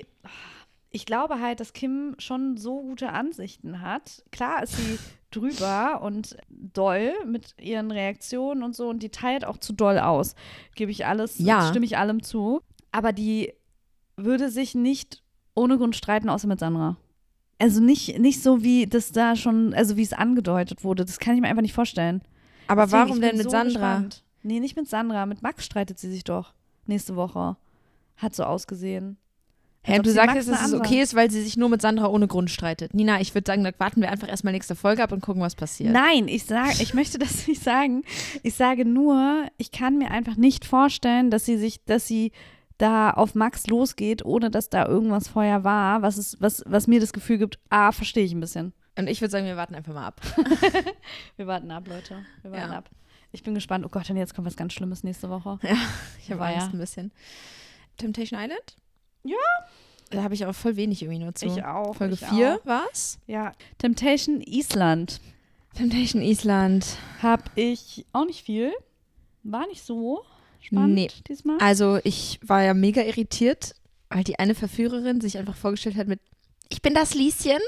A: ich glaube halt, dass Kim schon so gute Ansichten hat. Klar ist sie drüber und doll mit ihren Reaktionen und so und die teilt auch zu doll aus. Stimme ich allem zu. Aber die würde sich nicht ohne Grund streiten, außer mit Sandra. Also nicht so, wie das da schon, also wie es angedeutet wurde. Das kann ich mir einfach nicht vorstellen.
B: Aber
A: Deswegen,
B: warum
A: ich
B: denn
A: bin
B: mit
A: so
B: Sandra?
A: gespannt. Nee, nicht mit Sandra. Mit Max streitet sie sich doch nächste Woche. Hat so ausgesehen.
B: Ja,
A: Als ob
B: du
A: sie
B: sagst
A: Max
B: jetzt, dass
A: eine
B: es
A: andere-
B: okay ist, weil sie sich nur mit Sandra ohne Grund streitet. Nina, ich würde sagen, da warten wir einfach erstmal nächste Folge ab und gucken, was passiert.
A: Nein, ich möchte das nicht sagen. Ich sage nur, ich kann mir einfach nicht vorstellen, dass sie da auf Max losgeht, ohne dass da irgendwas vorher war, was mir das Gefühl gibt, verstehe ich ein bisschen.
B: Und ich würde sagen, wir warten einfach mal ab.
A: Wir warten ab, Leute. Wir warten
B: Ja.
A: ab. Ich bin gespannt. Oh Gott, und jetzt kommt was ganz Schlimmes nächste Woche.
B: Ich habe
A: War ja.
B: Angst ein bisschen. Temptation Island?
A: Ja.
B: Da habe ich auch voll wenig irgendwie nur zu.
A: Ich auch.
B: Folge
A: ich
B: 4
A: auch.
B: war's?
A: Ja. Temptation Island
B: Temptation Island.
A: habe ich auch nicht viel. War nicht so spannend
B: Nee.
A: diesmal.
B: Also ich war ja mega irritiert, weil die eine Verführerin sich einfach vorgestellt hat mit Ich bin das Lieschen.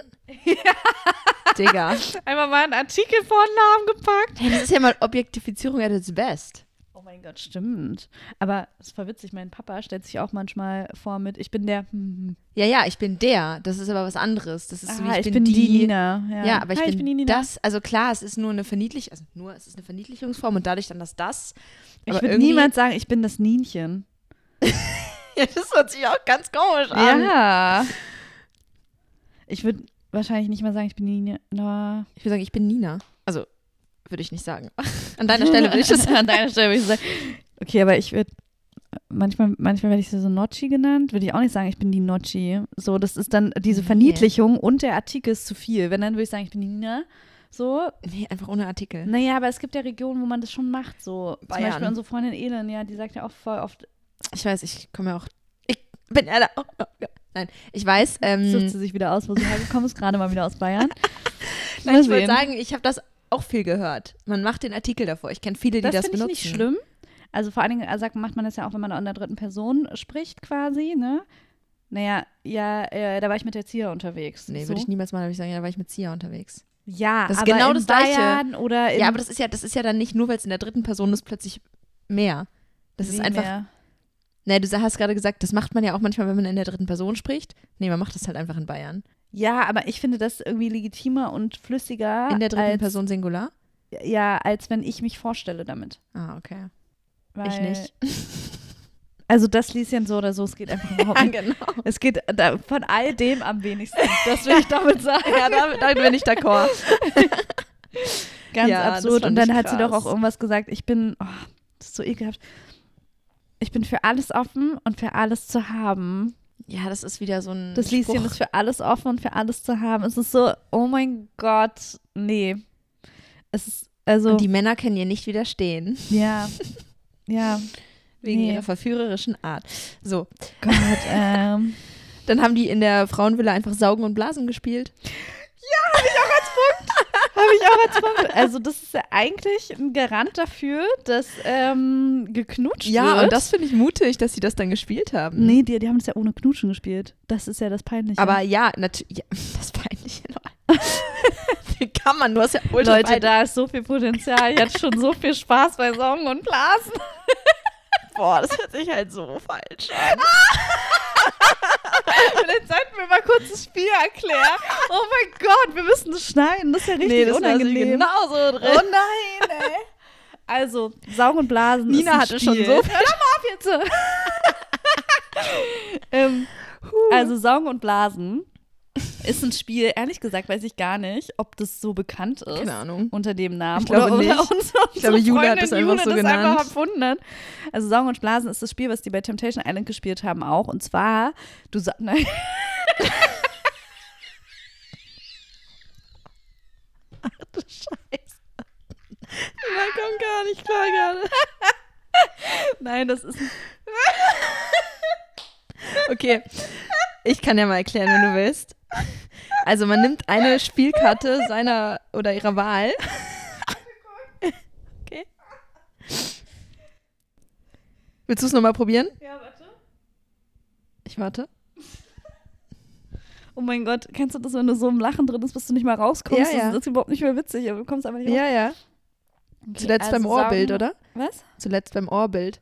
B: Digga.
A: Einmal mal einen Artikel vor den Namen gepackt.
B: Hey, das ist ja mal Objektifizierung at its best.
A: Oh mein Gott, stimmt. Aber es war witzig, mein Papa stellt sich auch manchmal vor mit, ich bin der,
B: Ja, ich bin der. Das ist aber was anderes. Das ist so wie
A: ich bin die Nina.
B: Ja, aber
A: Hi,
B: ich bin
A: die Nina.
B: das. Also klar, es ist nur eine es ist eine Verniedlichungsform und dadurch dann das.
A: Ich
B: Aber
A: würde
B: irgendwie-
A: niemals sagen, ich bin das Nienchen.
B: Ja, das hört sich auch ganz komisch an.
A: Ja. Ich würde wahrscheinlich nicht mal sagen, ich bin die Nina. No.
B: Ich würde sagen, ich bin Nina. Also, würde ich nicht sagen. An deiner Stelle würde ich das sagen.
A: An deiner Stelle würde ich sagen. Okay, aber ich würde, manchmal werde ich so Nocci genannt, würde ich auch nicht sagen, ich bin die Nocci. So, das ist dann diese
B: Nee.
A: Verniedlichung und der Artikel ist zu viel. Wenn, dann würde ich sagen, ich bin die Nina. So,
B: Nee, einfach ohne Artikel.
A: naja, aber es gibt ja Regionen, wo man das schon macht. So, zum
B: Bayern.
A: Beispiel unsere Freundin Elin, ja, die sagt ja auch voll oft,
B: Ich weiß, ich komme ja auch. Ich bin ja da. Nein, ich weiß.
A: sucht sie sich wieder aus, wo sie hergekommen ist, gerade mal wieder aus Bayern.
B: Nein,
A: Mal
B: ich wollte
A: sehen.
B: sagen, ich habe das auch viel gehört. Man macht den Artikel davor. Ich kenne viele, die das
A: Das finde ich
B: benutzen.
A: nicht schlimm. Also vor allen Dingen macht man das ja auch, wenn man an der dritten Person spricht quasi, ne? Naja, da war ich mit der Zia unterwegs.
B: Nee,
A: so.
B: würde ich niemals mal, würde ich sagen, ja, da war ich mit Sia unterwegs.
A: Ja,
B: Das ist
A: aber
B: genau
A: in
B: das Gleiche.
A: Bayern oder in
B: Ja, aber das ist ja dann nicht nur, weil es in der dritten Person ist, plötzlich mehr. Das ist
A: Wie
B: einfach.
A: mehr?
B: Nee, du hast gerade gesagt, das macht man ja auch manchmal, wenn man in der dritten Person spricht. Nee, man macht das halt einfach in Bayern.
A: Ja, aber ich finde das irgendwie legitimer und flüssiger
B: In der dritten
A: als,
B: Person Singular?
A: Ja, als wenn ich mich vorstelle damit.
B: Ah, okay.
A: Weil,
B: Ich nicht.
A: Also das Lieschen so oder so, es geht einfach überhaupt nicht.
B: genau.
A: Es geht von all dem am wenigsten. Das will ich damit sagen.
B: Ja, damit bin ich d'accord.
A: Ganz
B: Ja, das
A: absurd.
B: fand
A: Und dann
B: ich
A: hat sie doch
B: krass.
A: auch irgendwas gesagt, das ist so ekelhaft. Ich bin für alles offen und für alles zu haben.
B: Ja, das ist wieder so ein
A: Das Lieschen
B: Spruch.
A: ist für alles offen und für alles zu haben. Es ist so, oh mein Gott, nee. Es ist, also,
B: Und die Männer können ihr nicht widerstehen.
A: ja, ja,
B: Wegen
A: Nee.
B: ihrer verführerischen Art. So,
A: Gott,
B: Dann haben die in der Frauenvilla einfach Saugen und Blasen gespielt.
A: Habe ich auch als Punkt. Also das ist ja eigentlich ein Garant dafür, dass geknutscht wird.
B: Ja, und das finde ich mutig, dass sie das dann gespielt haben.
A: Nee, die haben das ja ohne Knutschen gespielt. Das ist ja das Peinliche.
B: Aber ja, natürlich, ja, das Peinliche. Wie kann man, du hast ja ultra
A: Leute,
B: peinlich.
A: da ist so viel Potenzial. Ich hatte schon so viel Spaß bei Saugen und Blasen.
B: Boah, das hört sich halt so falsch an.
A: Vielleicht sollten wir mal kurz das Spiel erklären. Oh mein Gott, wir müssen das schneiden. Das ist ja richtig unangenehm.
B: genauso drin.
A: Oh nein, ey. Also, Saugen und Blasen
B: Nina
A: ist ein
B: hatte
A: Spiel.
B: schon so viel.
A: Hör doch mal auf jetzt. Also, Saugen und Blasen ist ein Spiel, ehrlich gesagt weiß ich gar nicht, ob das so bekannt ist.
B: Keine Ahnung.
A: Unter dem Namen.
B: Ich glaube
A: oder
B: nicht.
A: unsere
B: Ich glaube, Jule hat
A: Freundin
B: es einfach
A: Jule
B: so
A: das
B: genannt.
A: einfach erfunden hat. Also Saugen und Blasen ist das Spiel, was die bei Temptation Island gespielt haben auch. Und zwar, nein.
B: Ach du Scheiße. Da kommt gar nicht klar gerade.
A: Nein, das ist
B: Okay, ich kann ja mal erklären, wenn du willst. Also man nimmt eine Spielkarte seiner oder ihrer Wahl. Okay. Willst du es nochmal probieren?
A: Ja, warte.
B: Ich warte.
A: Oh mein Gott, kennst du das, wenn du so im Lachen drin bist, bis du nicht mal rauskommst?
B: Ja, ja.
A: Das ist überhaupt nicht mehr witzig, aber du kommst einfach nicht raus.
B: Ja, ja.
A: Okay,
B: Zuletzt beim
A: also
B: Ohrbild,
A: Saugen-
B: oder?
A: Was?
B: Zuletzt beim Ohrbild.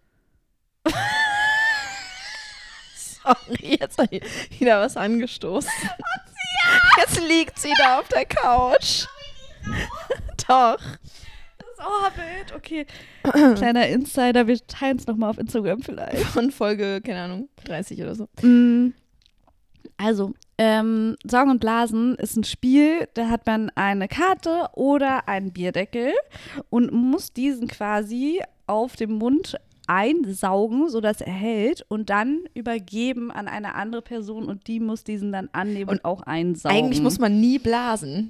B: Sorry, jetzt habe ich wieder was angestoßen. Jetzt liegt sie da auf der Couch. Doch.
A: Das Ohrbild, okay. Kleiner Insider, wir teilen es nochmal auf Instagram vielleicht.
B: Von Folge, keine Ahnung, 30 oder so.
A: Also, Saugen und Blasen ist ein Spiel, da hat man eine Karte oder einen Bierdeckel und muss diesen quasi auf dem Mund einsaugen, sodass er hält und dann übergeben an eine andere Person und die muss diesen dann annehmen und auch einsaugen.
B: Eigentlich muss man nie blasen.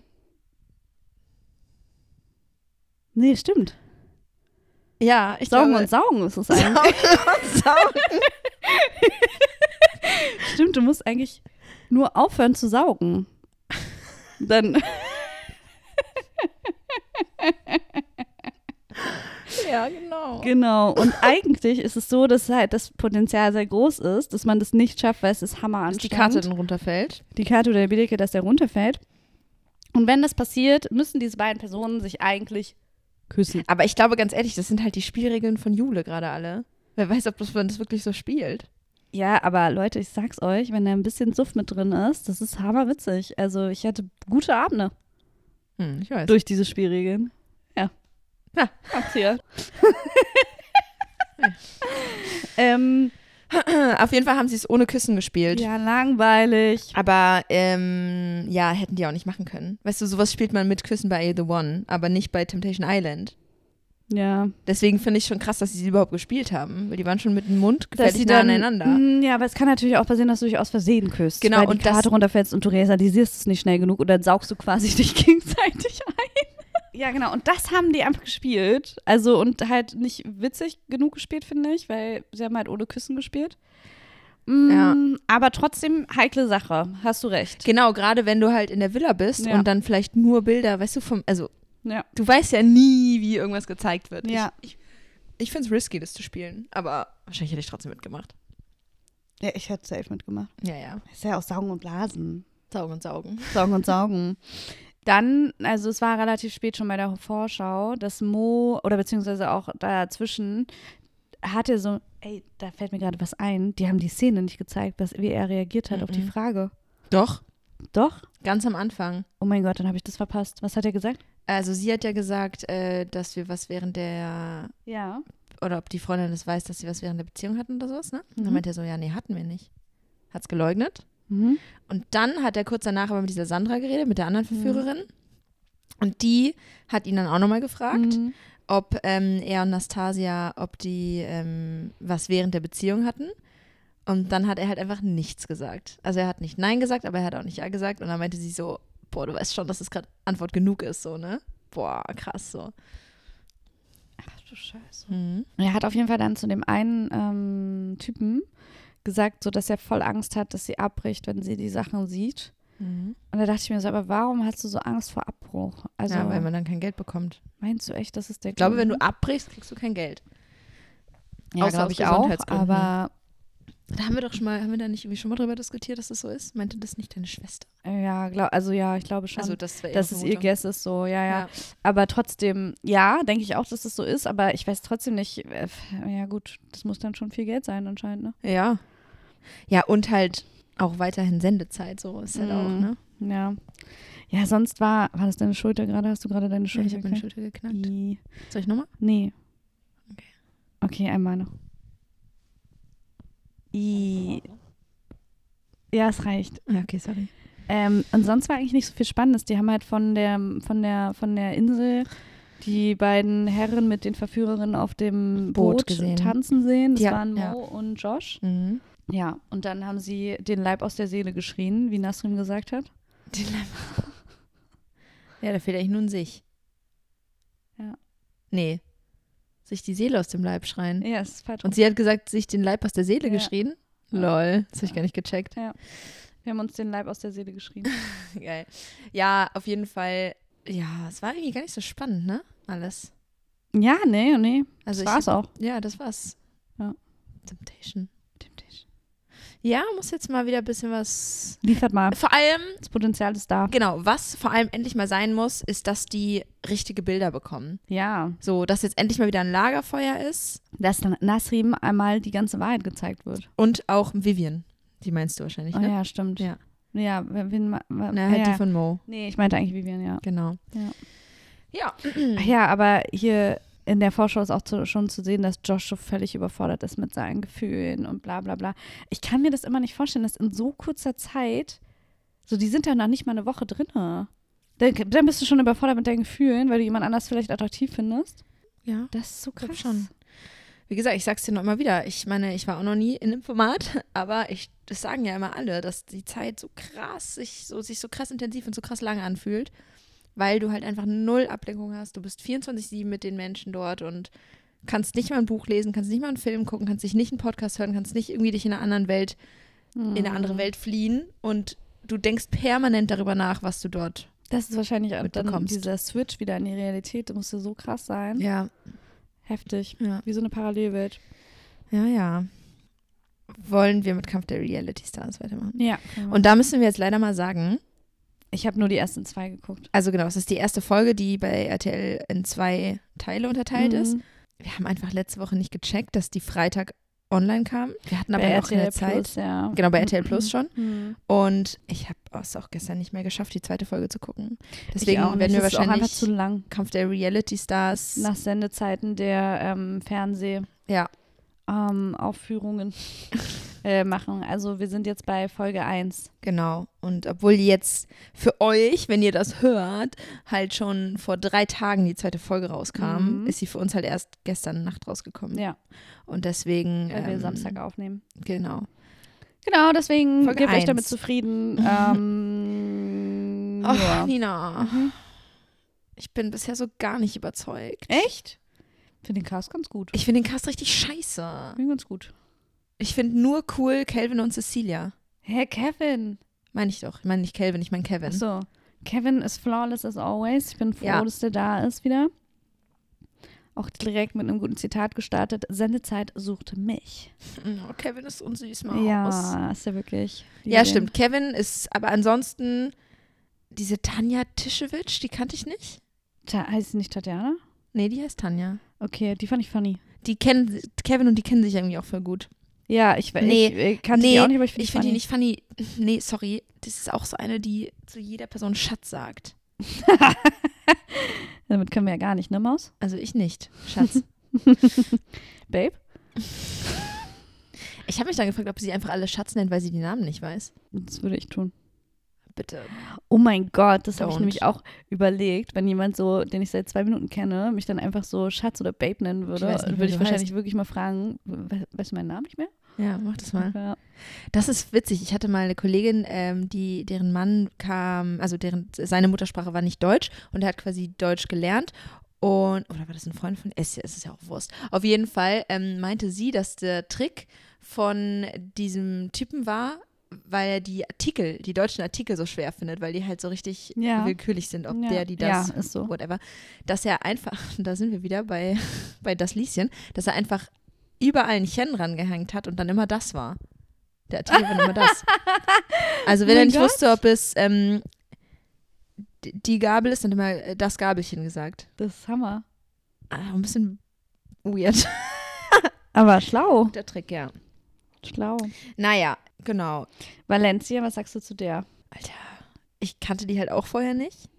A: Nee, stimmt.
B: Ja, ich
A: Saugen
B: glaube,
A: und Saugen ist es eigentlich.
B: Saugen.
A: Stimmt, du musst eigentlich nur aufhören zu saugen. Dann.
B: Ja, genau.
A: Genau. Und eigentlich ist es so, dass halt das Potenzial sehr groß ist, dass man das nicht schafft, weil es ist
B: Dass
A: hammeranstrengend.
B: die Karte dann runterfällt.
A: Die Karte oder der Bierdeckel, dass der runterfällt. Und wenn das passiert, müssen diese beiden Personen sich eigentlich küssen.
B: Aber ich glaube, ganz ehrlich, das sind halt die Spielregeln von Jule gerade alle. Wer weiß, ob man das wirklich so spielt.
A: Ja, aber Leute, ich sag's euch, wenn da ein bisschen Suff mit drin ist, das ist hammerwitzig. Also ich hatte gute Abende
B: Ich weiß.
A: durch diese Spielregeln. Ja.
B: Ja.
A: Hab's hier.
B: Auf jeden Fall haben sie es ohne Küssen gespielt.
A: Ja, langweilig.
B: Aber ja, hätten die auch nicht machen können. Weißt du, sowas spielt man mit Küssen bei The One, aber nicht bei Temptation Island.
A: Ja.
B: Deswegen finde ich schon krass, dass sie überhaupt gespielt haben, weil die waren schon mit dem Mund
A: Dass
B: gefährlich
A: sie
B: nah
A: dann,
B: aneinander.
A: Ja, aber es kann natürlich auch passieren, dass du dich aus Versehen küsst.
B: Genau,
A: weil die
B: und das-
A: Karte runterfällst und du realisierst es nicht schnell genug und dann saugst du quasi dich gegenseitig ein. Ja, genau. Und das haben die einfach gespielt. Also und halt nicht witzig genug gespielt, finde ich, weil sie haben halt ohne Küssen gespielt.
B: Ja.
A: Aber trotzdem heikle Sache. Hast du recht.
B: Genau, gerade wenn du halt in der Villa bist
A: Ja.
B: und dann vielleicht nur Bilder, weißt du, also
A: Ja.
B: du weißt ja nie, wie irgendwas gezeigt wird.
A: Ja.
B: Ich finde es risky, das zu spielen, aber wahrscheinlich hätte ich trotzdem mitgemacht.
A: Ja, ich hätte safe mitgemacht.
B: Ja, ja.
A: Ist ja auch Saugen und Blasen.
B: Saugen und saugen.
A: Saugen und Saugen. Dann, also es war relativ spät schon bei der Vorschau, dass Mo, oder beziehungsweise auch dazwischen, hatte so, ey, da fällt mir gerade was ein, die haben die Szene nicht gezeigt, wie er reagiert hat auf die Frage.
B: Doch,
A: Doch?
B: ganz am Anfang.
A: Oh mein Gott, dann habe ich das verpasst. Was hat er gesagt?
B: Also sie hat ja gesagt, dass wir was während der,
A: Ja.
B: oder ob die Freundin das weiß, dass sie was während der Beziehung hatten oder sowas, ne? Und
A: Mhm.
B: dann meinte er so, ja, nee, hatten wir nicht. Hat's geleugnet.
A: Mhm.
B: Und dann hat er kurz danach aber mit dieser Sandra geredet, mit der anderen Verführerin. Und die hat ihn dann auch nochmal gefragt,
A: Mhm.
B: ob er und Nastasia, ob die was während der Beziehung hatten. Und dann hat er halt einfach nichts gesagt. Also er hat nicht Nein gesagt, aber er hat auch nicht Ja gesagt. Und dann meinte sie so, boah, du weißt schon, dass es gerade Antwort genug ist, so, ne? Boah, krass, so.
A: Ach du Scheiße.
B: Mhm.
A: Er hat auf jeden Fall dann zu dem einen Typen gesagt, so dass er voll Angst hat, dass sie abbricht, wenn sie die Sachen sieht. Und da dachte ich mir so, aber warum hast du so Angst vor Abbruch? Also,
B: ja, weil man dann kein Geld bekommt.
A: meinst du echt, das ist der
B: Ich glaube,
A: Grund?
B: wenn du abbrichst, kriegst du kein Geld.
A: ja,
B: außer
A: glaube
B: aus
A: ich auch,
B: Gesundheitsgründen.
A: aber
B: Da haben wir da nicht irgendwie schon mal drüber diskutiert, dass das so ist? Meinte das nicht deine Schwester?
A: ja, ich glaube schon,
B: Also, das wäre
A: dass es ihr Guess ist so, ja. Aber trotzdem, ja, denke ich auch, dass es so ist, aber ich weiß trotzdem nicht, ja gut, das muss dann schon viel Geld sein anscheinend, ne?
B: Ja. Ja, und halt auch weiterhin Sendezeit, so ist halt auch, ne?
A: Ja. Ja, sonst war das deine Schulter gerade? Hast du gerade deine
B: Ja,
A: Schulter
B: ich habe meine
A: geknackt?
B: Schulter geknackt.
A: I.
B: Soll ich nochmal?
A: Nee.
B: Okay.
A: Okay, einmal noch. I. Ja, es reicht.
B: Ja, okay, sorry.
A: Und sonst war eigentlich nicht so viel Spannendes. Die haben halt von der Insel die beiden Herren mit den Verführerinnen auf dem Boot
B: gesehen.
A: tanzen sehen. Das
B: Ja,
A: waren Mo
B: ja.
A: und Josh.
B: Mhm.
A: Ja, und dann haben sie den Leib aus der Seele geschrien, wie Nasrin gesagt hat.
B: Ja, da fehlt eigentlich nun sich.
A: Ja.
B: Nee. Sich die Seele aus dem Leib schreien.
A: Ja, es ist falsch.
B: Und sie hat gesagt, sich den Leib aus der Seele
A: Ja.
B: geschrien?
A: Ja.
B: Lol, das habe ich gar nicht gecheckt.
A: Ja. Wir haben uns den Leib aus der Seele geschrien.
B: Geil. Ja, auf jeden Fall. Ja, es war irgendwie gar nicht so spannend, ne? Alles.
A: Ja, nee.
B: Also
A: Das war's auch.
B: Ja, das war's.
A: Ja.
B: Temptation. Ja, muss jetzt mal wieder ein bisschen was.
A: Liefert mal.
B: Vor allem,
A: Das Potenzial ist da.
B: genau, was vor allem endlich mal sein muss, ist, dass die richtige Bilder bekommen.
A: Ja.
B: So, dass jetzt endlich mal wieder ein Lagerfeuer ist.
A: Dass dann Nasrin einmal die ganze Wahrheit gezeigt wird.
B: Und auch Vivian. Die meinst du wahrscheinlich,
A: Oh
B: ne?
A: ja, stimmt.
B: Ja.
A: Ja,
B: Na, halt
A: ja.
B: die von Mo.
A: Nee, ich meinte eigentlich Vivian, ja.
B: Genau.
A: Ja.
B: Ja.
A: Ach ja, aber hier in der Vorschau ist auch schon zu sehen, dass Josh so völlig überfordert ist mit seinen Gefühlen und bla bla bla. Ich kann mir das immer nicht vorstellen, dass in so kurzer Zeit, so die sind ja noch nicht mal eine Woche drin. Dann bist du schon überfordert mit deinen Gefühlen, weil du jemand anders vielleicht attraktiv findest.
B: Ja.
A: Das ist so
B: Glaub
A: krass.
B: schon. Wie gesagt, ich sag's dir noch immer wieder. Ich meine, ich war auch noch nie in einem Format, aber das sagen ja immer alle, dass die Zeit so krass, sich so krass intensiv und so krass lange anfühlt, weil du halt einfach null Ablenkung hast. Du bist 24/7 mit den Menschen dort und kannst nicht mal ein Buch lesen, kannst nicht mal einen Film gucken, kannst dich nicht einen Podcast hören, kannst nicht irgendwie dich in einer anderen Welt, in eine andere Welt fliehen und du denkst permanent darüber nach, was du dort
A: Das ist wahrscheinlich auch dann
B: mitbekommst.
A: dieser Switch wieder in die Realität. Das muss ja so krass sein.
B: Ja.
A: Heftig.
B: Ja.
A: Wie so eine Parallelwelt.
B: Ja. Wollen wir mit Kampf der Reality Stars weitermachen?
A: Ja.
B: Und da müssen wir jetzt leider mal sagen,
A: ich habe nur die ersten 2 geguckt.
B: also genau, es ist die erste Folge, die bei RTL in 2 Teile unterteilt ist. Wir haben einfach letzte Woche nicht gecheckt, dass die Freitag online kam. Wir hatten aber
A: Bei
B: ja auch keine
A: RTL
B: Zeit.
A: Plus, ja.
B: Genau, bei RTL Plus schon.
A: Mhm.
B: Und ich habe es auch gestern nicht mehr geschafft, die zweite Folge zu gucken. Deswegen
A: Ich auch nicht.
B: werden wir
A: Das ist auch einfach
B: wahrscheinlich
A: zu lang.
B: Kampf der Reality Stars.
A: Nach Sendezeiten der
B: Ja,
A: Fernsehaufführungen machen. Also wir sind jetzt bei Folge 1.
B: genau. Und obwohl jetzt für euch, wenn ihr das hört, halt schon vor 3 Tagen die zweite Folge rauskam, ist sie für uns halt erst gestern Nacht rausgekommen.
A: Ja,
B: Und deswegen.
A: weil wir Samstag aufnehmen.
B: Genau.
A: Genau, deswegen
B: Folge
A: gebt euch
B: 1.
A: damit zufrieden.
B: Ach,
A: Ja.
B: Nina.
A: Mhm.
B: Ich bin bisher so gar nicht überzeugt.
A: Echt? Ich finde den Cast ganz gut.
B: Ich finde den Cast richtig scheiße.
A: Finde ganz gut.
B: Ich finde nur cool Calvin und Cecilia.
A: Hä, Kevin?
B: Meine ich doch. Ich meine nicht Calvin, ich meine Kevin.
A: Achso. Kevin ist flawless as always. Ich bin froh,
B: Ja.
A: dass der da ist wieder. Auch direkt mit einem guten Zitat gestartet. Sendezeit sucht mich.
B: Oh, Kevin ist so ein süß Maus.
A: Ja, ist ja wirklich.
B: Ja, stimmt. Kevin ist, aber ansonsten diese Tanja Tischewitsch, die kannte ich nicht.
A: Heißt sie nicht Tatjana?
B: Nee, die heißt Tanja.
A: Okay, die fand ich funny.
B: Kevin und die kennen sich irgendwie auch voll gut.
A: Ja, ich
B: Nee,
A: kannte die auch nicht, aber ich finde
B: ich finde die nicht funny. Nee, sorry. Das ist auch so eine, die zu jeder Person Schatz sagt.
A: Damit können wir ja gar nicht, ne, Maus?
B: Also ich nicht. Schatz.
A: Babe?
B: Ich habe mich dann gefragt, ob sie einfach alle Schatz nennt, weil sie die Namen nicht weiß.
A: Das würde ich tun.
B: Bitte.
A: Oh mein Gott, das habe ich
B: Don't.
A: nämlich auch überlegt, wenn jemand so, den ich seit 2 Minuten kenne, mich dann einfach so Schatz oder Babe nennen würde,
B: Ich weiß nicht, wie
A: würde ich
B: du
A: wahrscheinlich wirklich mal fragen, weißt du meinen Namen nicht mehr?
B: Ja, mach das mal.
A: Ja.
B: Das ist witzig. Ich hatte mal eine Kollegin, deren Mann kam, also seine Muttersprache war nicht Deutsch und er hat quasi Deutsch gelernt. Oder war das ein Freund von? Es ist ja auch Wurst. Auf jeden Fall meinte sie, dass der Trick von diesem Typen war, weil er die deutschen Artikel so schwer findet, weil die halt so richtig willkürlich sind, ob der, die, das,
A: ist so.
B: whatever. Dass er einfach, da sind wir wieder bei das Lieschen, dass er einfach überall ein Chen rangehängt hat und dann immer das war. Der Artikel war immer das. Also wenn er nicht wusste, ob es die Gabel ist, dann immer das Gabelchen gesagt.
A: Das ist Hammer.
B: Ein bisschen weird.
A: Aber schlau.
B: Der Trick, ja.
A: Schlau.
B: Naja, genau.
A: Valencia, was sagst du zu der?
B: Alter, ich kannte die halt auch vorher nicht.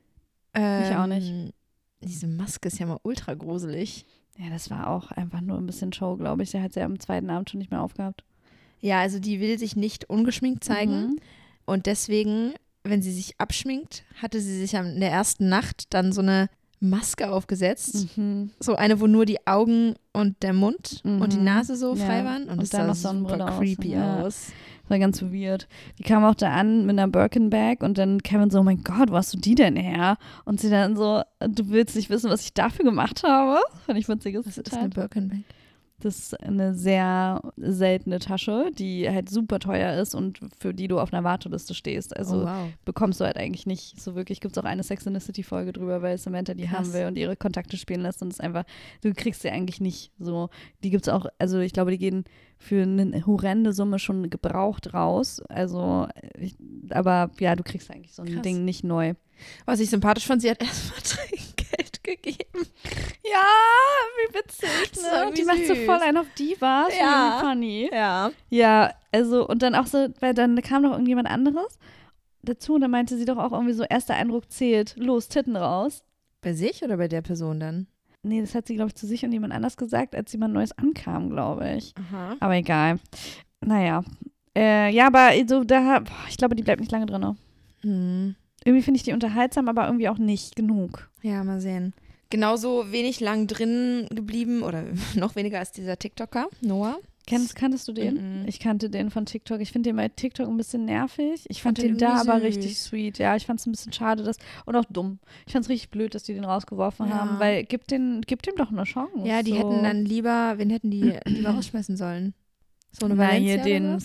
A: Ich auch nicht.
B: Diese Maske ist ja mal ultra gruselig.
A: Ja, das war auch einfach nur ein bisschen Show, glaube ich. Der hat sie am zweiten Abend schon nicht mehr aufgehabt.
B: Ja, also die will sich nicht ungeschminkt zeigen. Und deswegen, wenn sie sich abschminkt, hatte sie sich in der ersten Nacht dann so eine Maske aufgesetzt. So eine, wo nur die Augen und der Mund und die Nase so frei waren. Und das sah super creepy aus.
A: Das war ganz weird. Die kam auch da an mit einer Birkin-Bag und dann Kevin so, oh mein Gott, wo hast du die denn her? Und sie dann so, du willst nicht wissen, was ich dafür gemacht habe? Fand ich witziges
B: Was ist eine Birkin-Bag?
A: Das ist eine sehr seltene Tasche, die halt super teuer ist und für die du auf einer Warteliste stehst. Also bekommst du halt eigentlich nicht so wirklich. Gibt es auch eine Sex and the City Folge drüber, weil Samantha die haben will und ihre Kontakte spielen lässt und es einfach, du kriegst sie eigentlich nicht so. Die gibt es auch, also ich glaube, die gehen für eine horrende Summe schon gebraucht raus. Also, aber ja, du kriegst eigentlich so ein Ding nicht neu.
B: Was ich sympathisch fand, sie hat erstmal Trinkgeld gegeben.
A: Ja, wie witzig, ne? Die macht so voll einen auf Diva. Ja. Funny.
B: Ja.
A: Ja, also und dann auch so, weil dann kam noch irgendjemand anderes dazu und dann meinte sie doch auch irgendwie so, erster Eindruck zählt, los, Titten raus.
B: Bei sich oder bei der Person dann?
A: Nee, das hat sie, glaube ich, zu sich und jemand anders gesagt, als jemand Neues ankam, glaube ich.
B: Aha.
A: Aber egal. Naja. Ja, aber so ich glaube, die bleibt nicht lange drin. Irgendwie finde ich die unterhaltsam, aber irgendwie auch nicht genug.
B: Ja, mal sehen. Genauso wenig lang drin geblieben oder noch weniger als dieser TikToker, Noah.
A: Kanntest du den? Ich kannte den von TikTok. Ich finde den bei TikTok ein bisschen nervig. Ich fand den
B: da
A: aber richtig sweet. Ja, ich fand es ein bisschen schade und auch dumm. Ich fand es richtig blöd, dass die den rausgeworfen haben, weil gib dem doch eine Chance.
B: Ja, die hätten dann wen hätten die lieber rausschmeißen sollen? So eine Valencia
A: den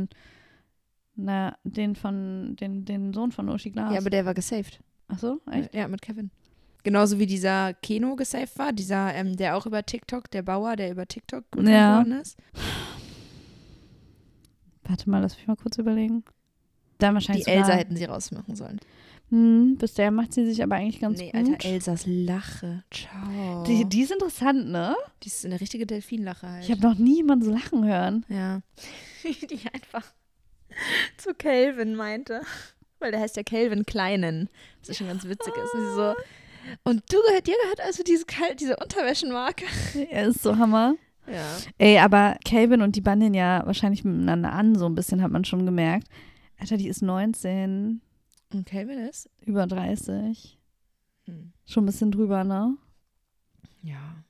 A: Sohn von Uschi Glas.
B: Ja, aber der war gesaved.
A: Ach so, echt?
B: Ja, mit Kevin. Genauso wie dieser Keno gesaved war, der auch über TikTok, der Bauer, der über TikTok geworden ist.
A: Warte mal, lass mich mal kurz überlegen. Dann wahrscheinlich
B: die Elsa hätten sie rausmachen sollen.
A: Bis der macht sie sich aber eigentlich ganz gut.
B: Alter, Elsas Lache. Ciao.
A: Die ist interessant, ne?
B: Die ist eine richtige Delfinlache halt.
A: Ich habe noch nie jemanden so lachen hören.
B: Ja. Die einfach zu Calvin meinte. Weil der heißt ja Calvin Kleinen. Was ja schon ganz witzig ist. Und sie so, und dir gehört also diese Unterwäschenmarke.
A: Er ist so Hammer.
B: Ja.
A: Ey, aber Calvin und die bandeln ja wahrscheinlich miteinander an, so ein bisschen hat man schon gemerkt. Alter, die ist 19.
B: Und Calvin ist?
A: Über 30. Schon ein bisschen drüber, ne?
B: Ja.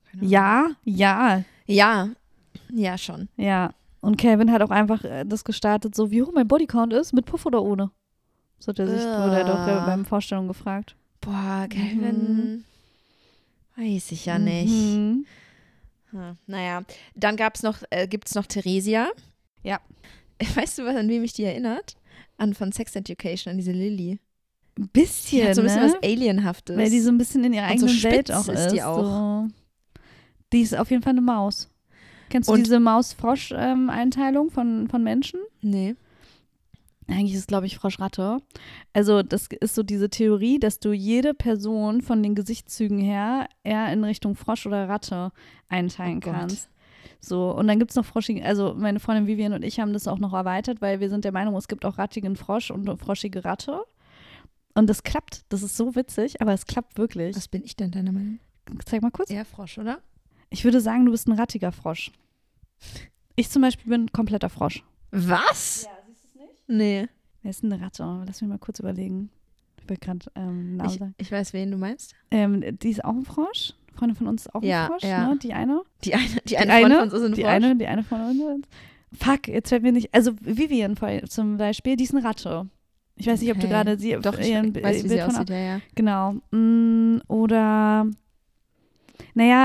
B: Ja, schon.
A: Ja. Und Calvin hat auch einfach das gestartet, so wie hoch mein Bodycount ist, mit Puff oder ohne. So hat er sich, wurde er doch beim Vorstellung gefragt.
B: Boah, Calvin, weiß ich ja nicht. Naja, dann gibt's noch Theresia.
A: Ja.
B: Weißt du, an wem mich die erinnert? Von Sex Education, an diese Lilly.
A: Ein bisschen,
B: die hat so ein bisschen was Alienhaftes.
A: Weil die so ein bisschen in ihrer eigenen
B: so
A: Welt auch ist.
B: Die auch.
A: So. Die ist auf jeden Fall eine Maus. Kennst du diese Maus-Frosch-Einteilung von Menschen?
B: Nee.
A: Eigentlich ist es, glaube ich, Frosch-Ratte. Also das ist so diese Theorie, dass du jede Person von den Gesichtszügen her eher in Richtung Frosch oder Ratte einteilen kannst. So, und dann gibt es noch froschige, also meine Freundin Vivian und ich haben das auch noch erweitert, weil wir sind der Meinung, es gibt auch rattigen Frosch und froschige Ratte. Und das klappt, das ist so witzig, aber es klappt wirklich.
B: Was bin ich denn deiner Meinung?
A: Zeig mal kurz.
B: Eher Frosch, oder?
A: Ich würde sagen, du bist ein rattiger Frosch. Ich zum Beispiel bin ein kompletter Frosch.
B: Was?
A: Ja, siehst du es nicht?
B: Nee.
A: Wer ist denn eine Ratte? Lass mich mal kurz überlegen. Ich will gerade Namen sagen.
B: Ich weiß, wen du meinst.
A: Die ist auch ein Frosch. Freundin von uns ist auch ein Frosch, ne? Die eine?
B: Die eine von uns ist ein Frosch.
A: Die eine von uns. Fuck, jetzt fällt mir nicht. Also Vivian zum Beispiel, die ist eine Ratte. Ich weiß nicht, ob du gerade sie.
B: Doch, ich weiß, wie sie aussieht, ja.
A: Genau. Oder Naja,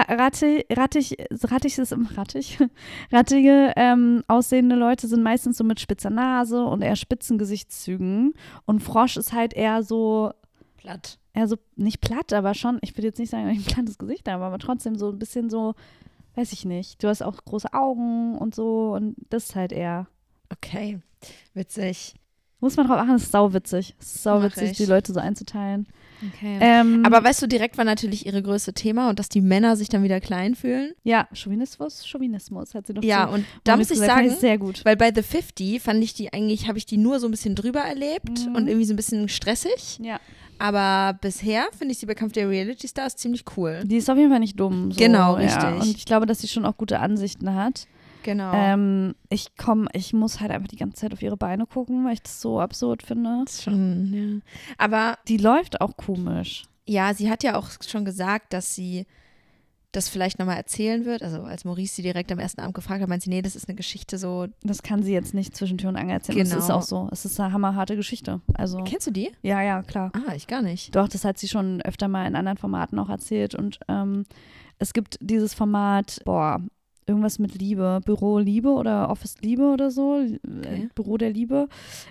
A: rattige aussehende Leute sind meistens so mit spitzer Nase und eher spitzen Gesichtszügen. Und Frosch ist halt eher so, nicht platt, aber schon, ich würde jetzt nicht sagen, dass ich ein plattes Gesicht habe, aber trotzdem so ein bisschen so, weiß ich nicht. Du hast auch große Augen und so und das ist halt eher.
B: Okay, witzig.
A: Muss man drauf achten, das ist sauwitzig. Es ist sauwitzig,
B: Mach ich.
A: die Leute so einzuteilen.
B: Okay. Aber weißt du, direkt war natürlich ihre größte Thema und dass die Männer sich dann wieder klein fühlen.
A: Ja, Chauvinismus hat sie doch
B: Ja,
A: so
B: und da muss ich
A: gesagt, fand
B: sagen,
A: sehr gut.
B: weil bei The 50 fand ich die eigentlich, habe ich die nur so ein bisschen drüber erlebt und irgendwie so ein bisschen stressig.
A: Ja.
B: Aber bisher finde ich sie bei Kampf der Reality Stars ziemlich cool.
A: Die ist auf jeden Fall nicht dumm. So,
B: Genau,
A: ja.
B: richtig.
A: Und ich glaube, dass sie schon auch gute Ansichten hat.
B: Genau.
A: Ich muss halt einfach die ganze Zeit auf ihre Beine gucken, weil ich das so absurd finde.
B: Das ist schon, ja. Aber
A: Die läuft auch komisch.
B: ja, sie hat ja auch schon gesagt, dass sie das vielleicht nochmal erzählen wird. Also als Maurice sie direkt am ersten Abend gefragt hat, meint sie, nee, das ist eine Geschichte so.
A: Das kann sie jetzt nicht zwischen Tür und Angel erzählen.
B: Genau.
A: Das ist auch so. Es ist eine hammerharte Geschichte. Also,
B: Kennst du die?
A: ja, klar.
B: Ah, ich gar nicht.
A: Doch, das hat sie schon öfter mal in anderen Formaten auch erzählt. Und es gibt dieses Format, irgendwas mit Liebe, Büro Liebe oder Office Liebe oder so,
B: Okay.
A: Büro der Liebe.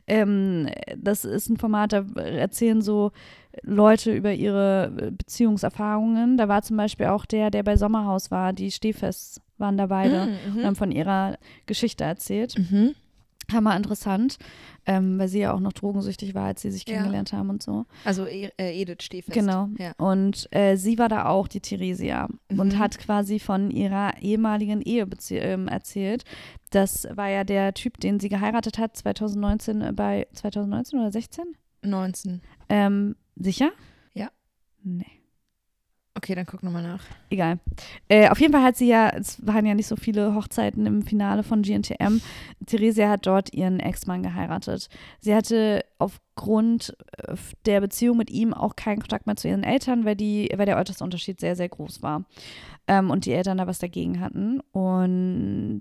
A: Das ist ein Format, da erzählen so Leute über ihre Beziehungserfahrungen. Da war zum Beispiel auch der bei Sommerhaus war, die Stehfest waren da beide und haben von ihrer Geschichte erzählt.
B: Mhm.
A: Hammer interessant, weil sie ja auch noch drogensüchtig war, als sie sich
B: Ja.
A: kennengelernt haben und so.
B: Also Edith Stehfest.
A: Genau.
B: Ja.
A: Und sie war da auch, die Theresia, und hat quasi von ihrer ehemaligen Ehe erzählt. Das war ja der Typ, den sie geheiratet hat, 2019 oder 16?
B: 19.
A: Sicher?
B: Ja.
A: Nee.
B: Okay, dann guck nochmal nach.
A: Egal. Auf jeden Fall hat sie ja, es waren ja nicht so viele Hochzeiten im Finale von GNTM. Theresia hat dort ihren Ex-Mann geheiratet. Sie hatte aufgrund der Beziehung mit ihm auch keinen Kontakt mehr zu ihren Eltern, weil der Altersunterschied sehr, sehr groß war. Und die Eltern da was dagegen hatten. Und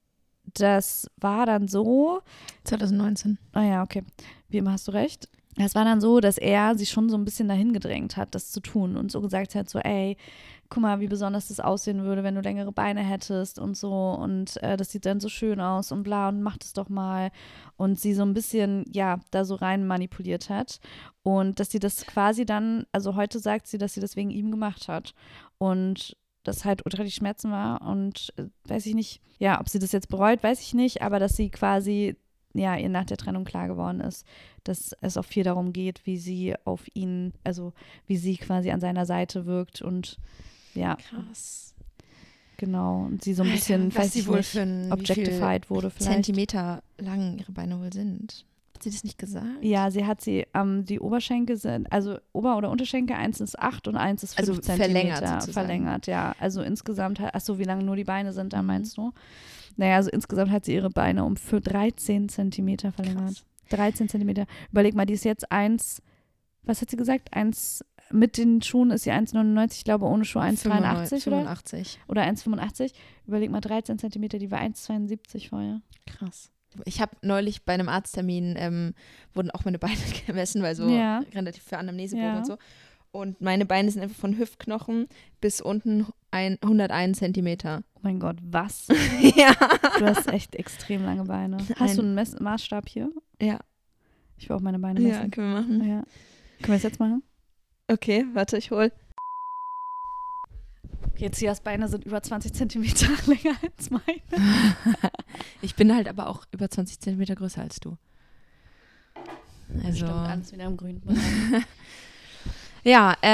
A: das war dann so.
B: 2019.
A: Ah ja, okay. Wie immer hast du recht. Es war dann so, dass er sich schon so ein bisschen dahin gedrängt hat, das zu tun und so gesagt hat, so ey, guck mal, wie besonders das aussehen würde, wenn du längere Beine hättest und so und das sieht dann so schön aus und bla und mach das doch mal und sie so ein bisschen, ja, da so rein manipuliert hat und dass sie das quasi dann, also heute sagt sie, dass sie das wegen ihm gemacht hat und das halt ultra die Schmerzen war und weiß ich nicht, ja, ob sie das jetzt bereut, weiß ich nicht, aber dass sie quasi ja, ihr nach der Trennung klar geworden ist, dass es auch viel darum geht, wie sie auf ihn, also wie sie quasi an seiner Seite wirkt und ja.
B: Krass.
A: Genau. Und sie so ein bisschen,
B: was
A: weiß
B: sie
A: ich
B: wohl
A: nicht,
B: für ein,
A: objectified wurde vielleicht.
B: Zentimeter lang ihre Beine wohl sind. Hat sie das nicht gesagt?
A: Ja, sie hat die Oberschenkel sind, also Ober- oder Unterschenkel, 1 ist 8 und 1 ist 5
B: Also
A: Zentimeter.
B: verlängert sozusagen.
A: Verlängert, ja. Also insgesamt, achso, wie lang nur die Beine sind, da meinst du? Naja, also insgesamt hat sie ihre Beine für 13 Zentimeter verlängert.
B: Krass.
A: 13 Zentimeter. Überleg mal, die ist jetzt 1, was hat sie gesagt? 1, mit den Schuhen ist sie 1,99, ich glaube ohne Schuhe 1,83 oder?
B: 85.
A: Oder 1,85. Überleg mal, 13 Zentimeter, die war 1,72 vorher.
B: Krass. Ich habe neulich bei einem Arzttermin, wurden auch meine Beine gemessen, weil so
A: Ja.
B: relativ für Anamnesebogen
A: Ja.
B: und so. Und meine Beine sind einfach von Hüftknochen bis unten 101 Zentimeter.
A: Oh mein Gott, was?
B: Ja.
A: Du hast echt extrem lange Beine. Hast du einen Maßstab hier?
B: Ja.
A: Ich will auch meine Beine
B: Ja,
A: messen.
B: können wir machen.
A: Ja. Können wir es jetzt machen?
B: Okay, warte, ich hol.
A: Okay, Zias Beine sind über 20 Zentimeter länger als meine.
B: Ich bin halt aber auch über 20 Zentimeter größer als du. Also.
A: Stimmt, alles wieder im Grün.
B: Ja,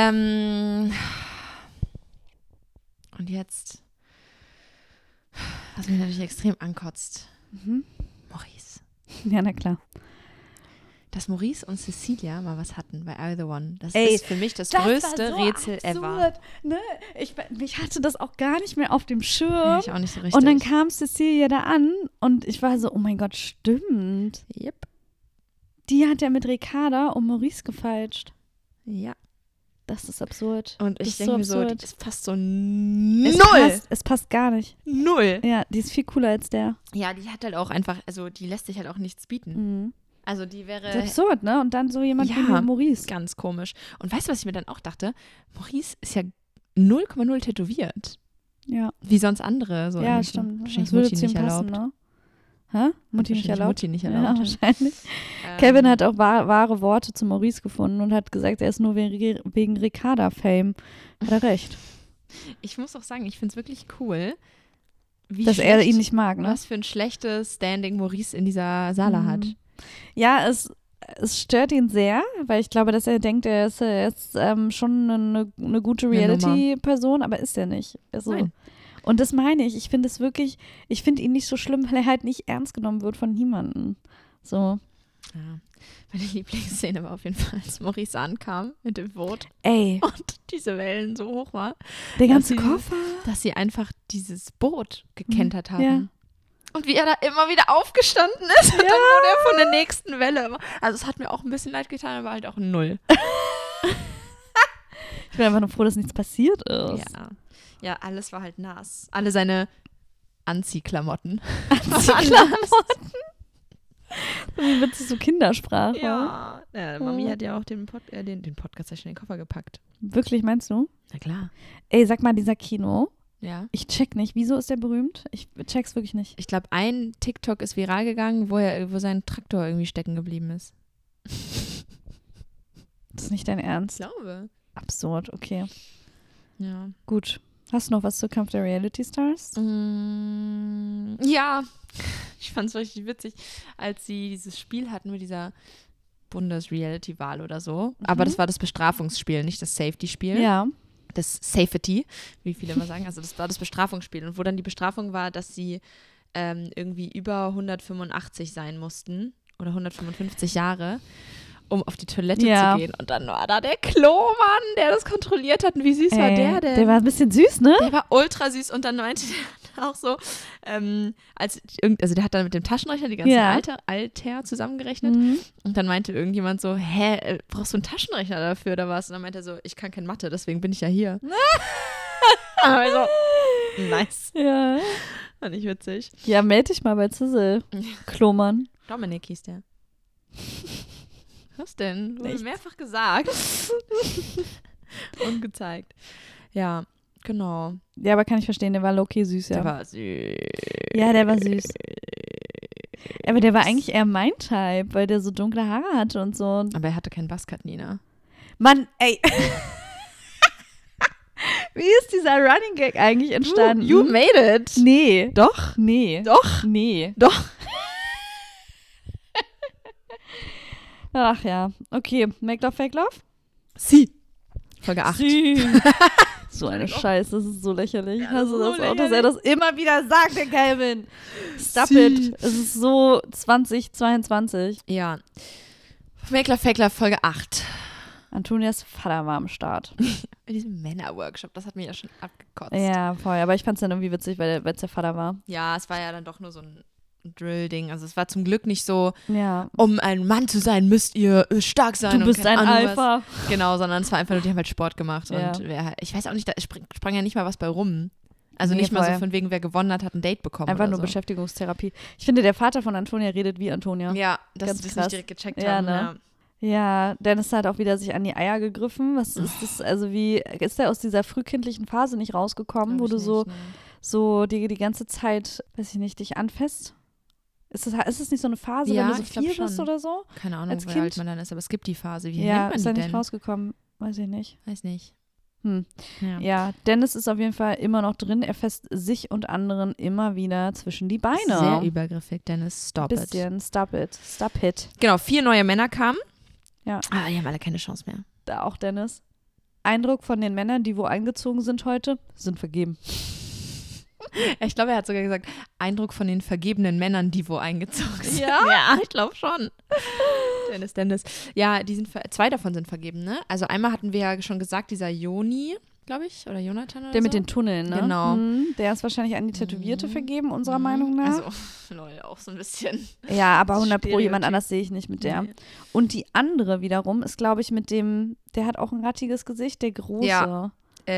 B: und jetzt, was mich natürlich extrem ankotzt, Maurice.
A: Ja, na klar.
B: Dass Maurice und Cecilia mal was hatten bei I The One. Das
A: Ey,
B: ist für mich das größte Rätsel ever.
A: Ne? Ich hatte das auch gar nicht mehr auf dem Schirm.
B: Ja, ich auch nicht so richtig.
A: Und dann kam Cecilia da an und ich war so, oh mein Gott, stimmt.
B: Yep.
A: Die hat ja mit Ricarda und Maurice gefeilscht.
B: Ja.
A: Das ist absurd.
B: Und
A: Das
B: ich
A: ist
B: denke mir so,
A: absurd.
B: die ist fast so
A: Es passt gar nicht.
B: Null.
A: Ja, die ist viel cooler als der.
B: Ja, die hat halt auch einfach, also die lässt sich halt auch nichts bieten.
A: Mhm.
B: Also die wäre
A: Das ist absurd, ne? Und dann so jemand
B: ja.
A: wie Maurice.
B: ganz komisch. Und weißt du, was ich mir dann auch dachte? Maurice ist ja 0,0 tätowiert.
A: Ja,
B: Wie sonst andere. So
A: ja
B: irgendwie.
A: stimmt.
B: Wahrscheinlich
A: Das würde
B: Mutti
A: zu ihm
B: nicht
A: passen,
B: erlaubt.
A: ne? Hä? Mutti nicht
B: Wahrscheinlich
A: erlaubt?
B: Mutti nicht
A: Ja,
B: erlaubt.
A: wahrscheinlich. Kevin hat auch wahre Worte zu Maurice gefunden und hat gesagt, er ist nur wegen Ricarda-Fame. Hat er recht.
B: Ich muss auch sagen, ich finde es wirklich cool, wie
A: Dass er ihn nicht mag, ne?
B: was für ein schlechtes Standing Maurice in dieser Sala hat.
A: Ja, es stört ihn sehr, weil ich glaube, dass er denkt, er ist schon eine gute
B: Eine
A: Reality-Person, aber ist er nicht. Also,
B: Nein.
A: und das meine ich. Ich finde es wirklich, ich finde ihn nicht so schlimm, weil er halt nicht ernst genommen wird von niemandem. So.
B: Ja. Meine Lieblingsszene war auf jeden Fall, als Maurice ankam mit dem Boot
A: Ey,
B: und diese Wellen so hoch war,
A: der ganze
B: dass sie-
A: Koffer.
B: dass sie einfach dieses Boot gekentert haben.
A: Ja.
B: Und wie er da immer wieder aufgestanden ist und dann wurde er von der nächsten Welle. Also es hat mir auch ein bisschen leid getan, aber halt auch ein Null.
A: Ich bin einfach nur froh, dass nichts passiert ist.
B: Ja, alles war halt nass. Alle seine Anziehklamotten.
A: Anziehklamotten. Wie witzig, so Kindersprache.
B: Ja, Mami hat ja auch den Podcast, den Koffer gepackt.
A: Wirklich, meinst du?
B: Na klar.
A: Ey, sag mal, dieser Kino,
B: Ja.
A: ich check nicht. Wieso ist der berühmt? Ich check's wirklich nicht.
B: Ich glaube, ein TikTok ist viral gegangen, wo sein Traktor irgendwie stecken geblieben ist.
A: Das ist nicht dein
B: Ich
A: Ernst.
B: glaube.
A: Absurd, okay.
B: Ja.
A: Gut. Hast du noch was zu Kampf der Reality Stars?
B: Ja. Ich fand es richtig witzig, als sie dieses Spiel hatten mit dieser Bundes-Reality-Wahl oder so. Aber das war das Bestrafungsspiel, nicht das Safety-Spiel.
A: Ja.
B: Das Safety, wie viele immer sagen. Also das war das Bestrafungsspiel. Und wo dann die Bestrafung war, dass sie irgendwie über 185 sein mussten oder 155 Jahre, um auf die Toilette
A: Ja.
B: zu gehen. Und dann war da der Klomann, der das kontrolliert hat. Und wie süß war der denn?
A: Der war ein bisschen süß, ne?
B: Der war ultra süß und dann meinte der auch so, also der hat dann mit dem Taschenrechner die ganzen
A: Ja.
B: Alter zusammengerechnet und dann meinte irgendjemand so, brauchst du einen Taschenrechner dafür oder was? Und dann meinte er so, ich kann kein Mathe, deswegen bin ich ja hier. Also, nice.
A: Ja.
B: Fand ich witzig.
A: Ja, melde dich mal bei Zizzle. Klomann.
B: Dominik hieß der. Was denn? Wurde
A: Nichts.
B: mehrfach gesagt. Und gezeigt. Ja, genau.
A: Ja, aber kann ich verstehen, der war low-key süß, ja.
B: Der war süß.
A: Ja, der war süß. Aber der war eigentlich eher mein Type, weil der so dunkle Haare hatte und so.
B: Aber er hatte keinen Buzzcut, Nina.
A: Mann, ey. Wie ist dieser Running Gag eigentlich entstanden?
B: You made it.
A: Nee.
B: Doch.
A: Nee.
B: Doch.
A: Nee.
B: Doch.
A: Ach ja. Okay. Make Love, Fake Love?
B: Sie. Folge 8.
A: So eine Scheiße, das ist so lächerlich.
B: Ja,
A: Hast du
B: das ist
A: das
B: so
A: auch, dass er das immer wieder sagt, der Calvin? Stop
B: Sie.
A: it. Es ist so 2022.
B: Ja. Make Love, Fake Love, Folge 8.
A: Antonias Vater war am Start.
B: In diesem Männer-Workshop, das hat mich ja schon abgekotzt.
A: Ja, voll. Aber ich fand es dann irgendwie witzig, weil es der Vater war.
B: Ja, es war ja dann doch nur so ein Drill-Ding. Also es war zum Glück nicht so,
A: Ja.
B: um ein Mann zu sein, müsst ihr stark sein.
A: Du bist
B: und keine
A: ein
B: Ahnung
A: Alpha.
B: Was. Genau, sondern es war einfach nur, die haben halt Sport gemacht.
A: Ja.
B: Und ich weiß auch nicht, da sprang ja nicht mal was bei rum. Also
A: Nee,
B: nicht mal
A: voll.
B: so von wegen, wer gewonnen hat, hat ein Date bekommen
A: Einfach
B: oder
A: nur
B: so.
A: Beschäftigungstherapie. Ich finde, der Vater von Antonia redet wie Antonia.
B: Ja, dass
A: Ganz
B: sie das
A: krass.
B: nicht direkt gecheckt
A: Ja,
B: haben.
A: ne?
B: Ja.
A: Ja, Dennis hat auch wieder sich an die Eier gegriffen. Was ist das? Also wie ist er aus dieser frühkindlichen Phase nicht rausgekommen,
B: Glaub
A: wo
B: ich
A: du
B: nicht, ne.
A: so die ganze Zeit, weiß ich nicht, dich anfasst? Ist das nicht so eine Phase,
B: Ja,
A: wenn du so
B: ich glaub
A: 4 bist
B: schon.
A: oder so?
B: Keine Ahnung,
A: Als
B: wie
A: Kind?
B: alt man dann ist, aber es gibt die Phase. Wie
A: Ja,
B: nennt
A: ist
B: man
A: er
B: die
A: nicht
B: denn?
A: rausgekommen? Weiß ich nicht.
B: Weiß nicht.
A: Hm.
B: Ja.
A: Ja, Dennis ist auf jeden Fall immer noch drin. Er fasst sich und anderen immer wieder zwischen die Beine.
B: Sehr übergriffig, Dennis. Stop it.
A: Bisschen. Stop it. Stop it.
B: Genau, 4 neue Männer kamen.
A: Ja.
B: Aber die haben alle keine Chance mehr.
A: Da auch Dennis. Eindruck von den Männern, die wo eingezogen sind heute, sind vergeben.
B: Ich glaube, er hat sogar gesagt, Eindruck von den vergebenen Männern, die wo eingezogen sind.
A: Ja?
B: Ja, ich glaube schon. Dennis. Ja, 2 davon sind vergeben, ne? Also einmal hatten wir ja schon gesagt, dieser Joni, glaube ich, oder Jonathan oder
A: Der
B: so.
A: mit den Tunneln, ne?
B: Genau.
A: Der ist wahrscheinlich an die Tätowierte vergeben, unserer Meinung nach.
B: Also, lol, auch so ein bisschen.
A: ja, aber 100 Pro,
B: Stereotyp.
A: jemand anders sehe ich nicht mit der.
B: Nee.
A: Und die andere wiederum ist, glaube ich, mit dem, der hat auch ein rattiges Gesicht, der große.
B: Ja.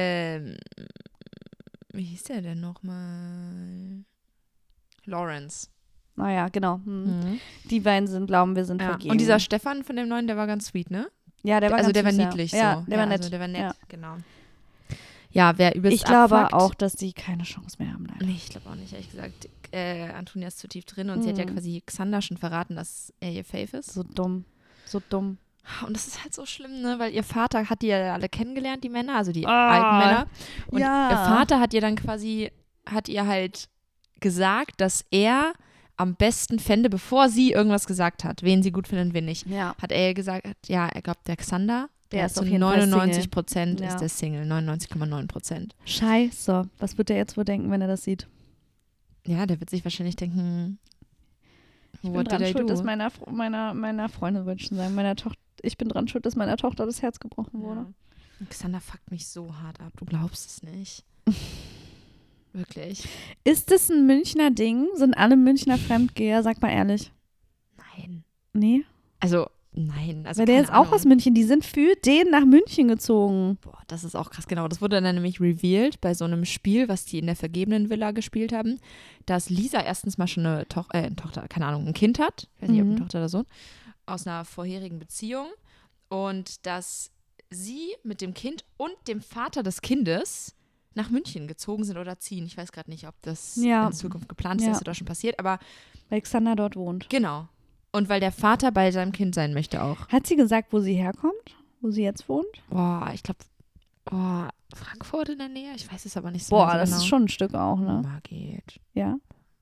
B: Wie hieß der denn nochmal? Lawrence.
A: Naja, genau. Die beiden glauben wir, sind
B: Ja.
A: vergeben.
B: Und dieser Stefan von dem Neuen, der war ganz sweet, ne?
A: ja, der war
B: also
A: ganz
B: der war
A: süß,
B: niedlich
A: ja.
B: so.
A: Ja, der war nett.
B: Also der war nett,
A: Ja.
B: genau. ja, wer übelst
A: Ich glaube
B: abfuckt.
A: auch, dass die keine Chance mehr haben. Leider.
B: Nee, ich glaube auch nicht, ehrlich gesagt. Antonia ist zu tief drin und sie hat ja quasi Xander schon verraten, dass er ihr Fave ist.
A: So dumm. So dumm.
B: Und das ist halt so schlimm, ne? Weil ihr Vater hat die ja alle kennengelernt, die Männer, also die alten Männer. Und
A: ja.
B: ihr Vater hat ihr dann quasi, hat ihr halt gesagt, dass er am besten fände, bevor sie irgendwas gesagt hat, wen sie gut findet und wen nicht.
A: Ja.
B: Hat er gesagt, ja, er glaubt, der Xander, der ist
A: auf
B: zu
A: jeden Fall
B: 99%
A: Ja.
B: ist der Single, 99,9%.
A: Scheiße. Was wird der jetzt wohl denken, wenn er das sieht?
B: Ja, der wird sich wahrscheinlich denken,
A: Ich bin
B: what
A: dran
B: did I
A: schuld,
B: do?
A: dass meiner Freundin, würde ich schon sagen, ich bin dran schuld, dass meiner Tochter das Herz gebrochen wurde.
B: Ja. Xander fuckt mich so hart ab, du glaubst es nicht. Wirklich.
A: Ist das ein Münchner Ding? Sind alle Münchner Fremdgeher? Sag mal ehrlich.
B: Nein.
A: Nee?
B: Also, nein. Also
A: Weil der
B: keine
A: ist auch
B: Ahnung.
A: aus München. Die sind für den nach München gezogen.
B: Boah, das ist auch krass, genau. Das wurde dann nämlich revealed bei so einem Spiel, was die in der vergebenen Villa gespielt haben, dass Lisa erstens mal schon eine Tochter, keine Ahnung, ein Kind hat, ich weiß nicht, ob eine Tochter oder Sohn, aus einer vorherigen Beziehung und dass sie mit dem Kind und dem Vater des Kindes nach München gezogen sind oder ziehen. Ich weiß gerade nicht, ob das in Zukunft geplant ist,
A: Ja.
B: das oder schon passiert, aber
A: Weil Xander dort wohnt.
B: genau. Und weil der Vater bei seinem Kind sein möchte auch.
A: Hat sie gesagt, wo sie herkommt? Wo sie jetzt wohnt?
B: Boah, ich glaube, Frankfurt in der Nähe? Ich weiß es aber nicht so
A: Boah,
B: genau.
A: das ist schon ein Stück auch, ne?
B: Mal geht.
A: Ja?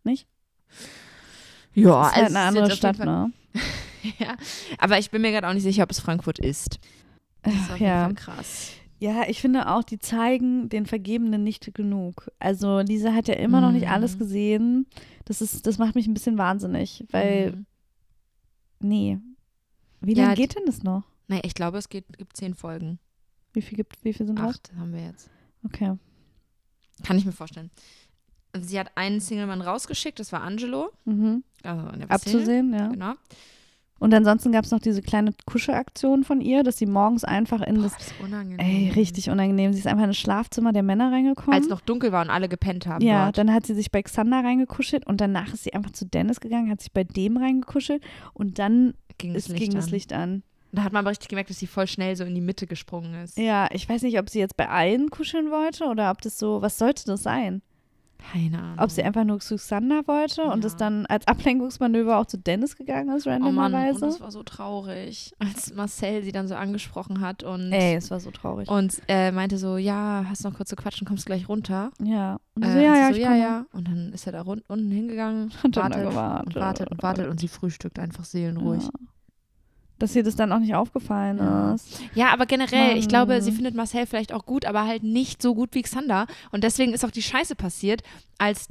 B: Ja,
A: Das ist halt
B: es
A: eine
B: ist
A: andere
B: jetzt auf
A: Stadt,
B: jeden Fall-
A: ne?
B: Ja, aber ich bin mir gerade auch nicht sicher, ob es Frankfurt ist. Das ist auf jeden
A: Ja.
B: Fall krass.
A: Ja, ich finde auch, die zeigen den Vergebenen nicht genug. Also Lisa hat ja immer noch nicht alles gesehen. Das macht mich ein bisschen wahnsinnig, weil, nee. Wie
B: Ja,
A: lange geht denn das noch?
B: Nee, ich glaube, es gibt 10 Folgen.
A: Wie viel sind das?
B: 8 haben wir jetzt.
A: Okay.
B: Kann ich mir vorstellen. Also sie hat einen Single-Mann rausgeschickt, das war Angelo.
A: Mhm.
B: Also in der
A: Abzusehen, ja.
B: Genau.
A: Und ansonsten gab es noch diese kleine Kuschelaktion von ihr, dass sie morgens einfach in das,
B: Das ist unangenehm.
A: ey, richtig unangenehm. Sie ist einfach in das Schlafzimmer der Männer reingekommen.
B: Als noch dunkel war und alle gepennt haben
A: Ja,
B: dort.
A: dann hat sie sich bei Xander reingekuschelt und danach ist sie einfach zu Dennis gegangen, hat sich bei dem reingekuschelt und dann
B: ging
A: ging das Licht an.
B: Da hat man aber richtig gemerkt, dass sie voll schnell so in die Mitte gesprungen ist.
A: Ja, ich weiß nicht, ob sie jetzt bei allen kuscheln wollte oder ob das so, was sollte das sein?
B: Keine Ahnung.
A: Ob sie einfach nur zu Xander wollte und es dann als Ablenkungsmanöver auch zu Dennis gegangen ist,
B: Oh Mann, und
A: randomerweise.
B: das war so traurig, als Marcel sie dann so angesprochen hat und
A: Es war so traurig.
B: meinte so, ja, hast noch kurz zu quatschen, kommst gleich runter.
A: Ja. Und
B: Und
A: so, ja,
B: sie
A: ich
B: so,
A: komme.
B: ja. Und dann ist er da unten hingegangen,
A: Und dann
B: wartet
A: gewartet.
B: und wartet und sie frühstückt einfach seelenruhig.
A: Ja. Dass ihr das dann auch nicht aufgefallen
B: Ja.
A: ist.
B: Ja, aber generell, ich
A: Mann.
B: glaube, sie findet Marcel vielleicht auch gut, aber halt nicht so gut wie Xander. Und deswegen ist auch die Scheiße passiert, als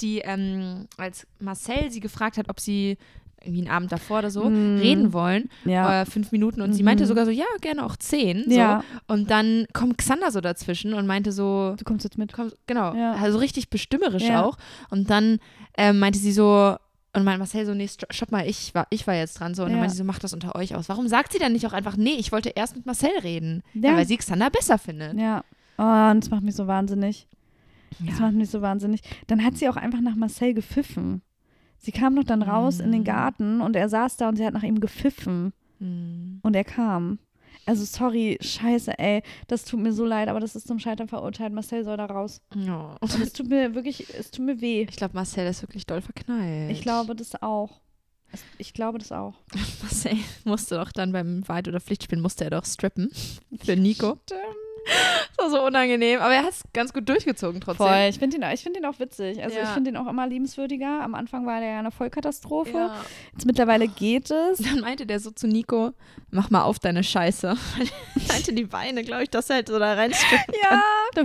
B: Marcel sie gefragt hat, ob sie irgendwie einen Abend davor oder so reden wollen,
A: Ja.
B: 5 Minuten. Und sie meinte sogar so, ja, gerne auch 10.
A: Ja.
B: So. Und dann kommt Xander so dazwischen und meinte so,
A: Du kommst jetzt mit.
B: genau,
A: Ja.
B: also richtig bestimmerisch
A: Ja.
B: auch. Und dann meinte sie so, und mein Marcel so, nee, stopp mal, ich war jetzt dran. So. Und dann
A: Ja.
B: meinte sie so, mach das unter euch aus. Warum sagt sie dann nicht auch einfach, nee, ich wollte erst mit Marcel reden? Ja,
A: Ja.
B: weil sie Xander besser findet.
A: Ja. Oh, und das macht mich so wahnsinnig. Das
B: Ja.
A: macht mich so wahnsinnig. Dann hat sie auch einfach nach Marcel gepfiffen. Sie kam doch dann raus in den Garten und er saß da und sie hat nach ihm gepfiffen. Und er kam. Also sorry, scheiße, ey. Das tut mir so leid, aber das ist zum Scheitern verurteilt. Marcel soll da raus.
B: Ja.
A: Und es tut mir wirklich, es tut mir weh.
B: Ich glaube, Marcel ist wirklich doll verknallt.
A: Ich glaube das auch. Ich glaube das auch.
B: Marcel musste doch dann beim Wahrheit- oder Pflichtspiel musste er doch strippen für Nico. Das war so unangenehm, aber er hat es ganz gut durchgezogen trotzdem.
A: Voll. Ich finde ihn auch witzig. Also
B: Ja.
A: ich finde ihn auch immer liebenswürdiger. Am Anfang war der ja eine Vollkatastrophe.
B: Ja.
A: Jetzt mittlerweile geht es.
B: Dann meinte der so zu Nico, mach mal auf deine Scheiße. Er meinte die Beine, glaube ich, dass er halt so da reinstrippen
A: Ja.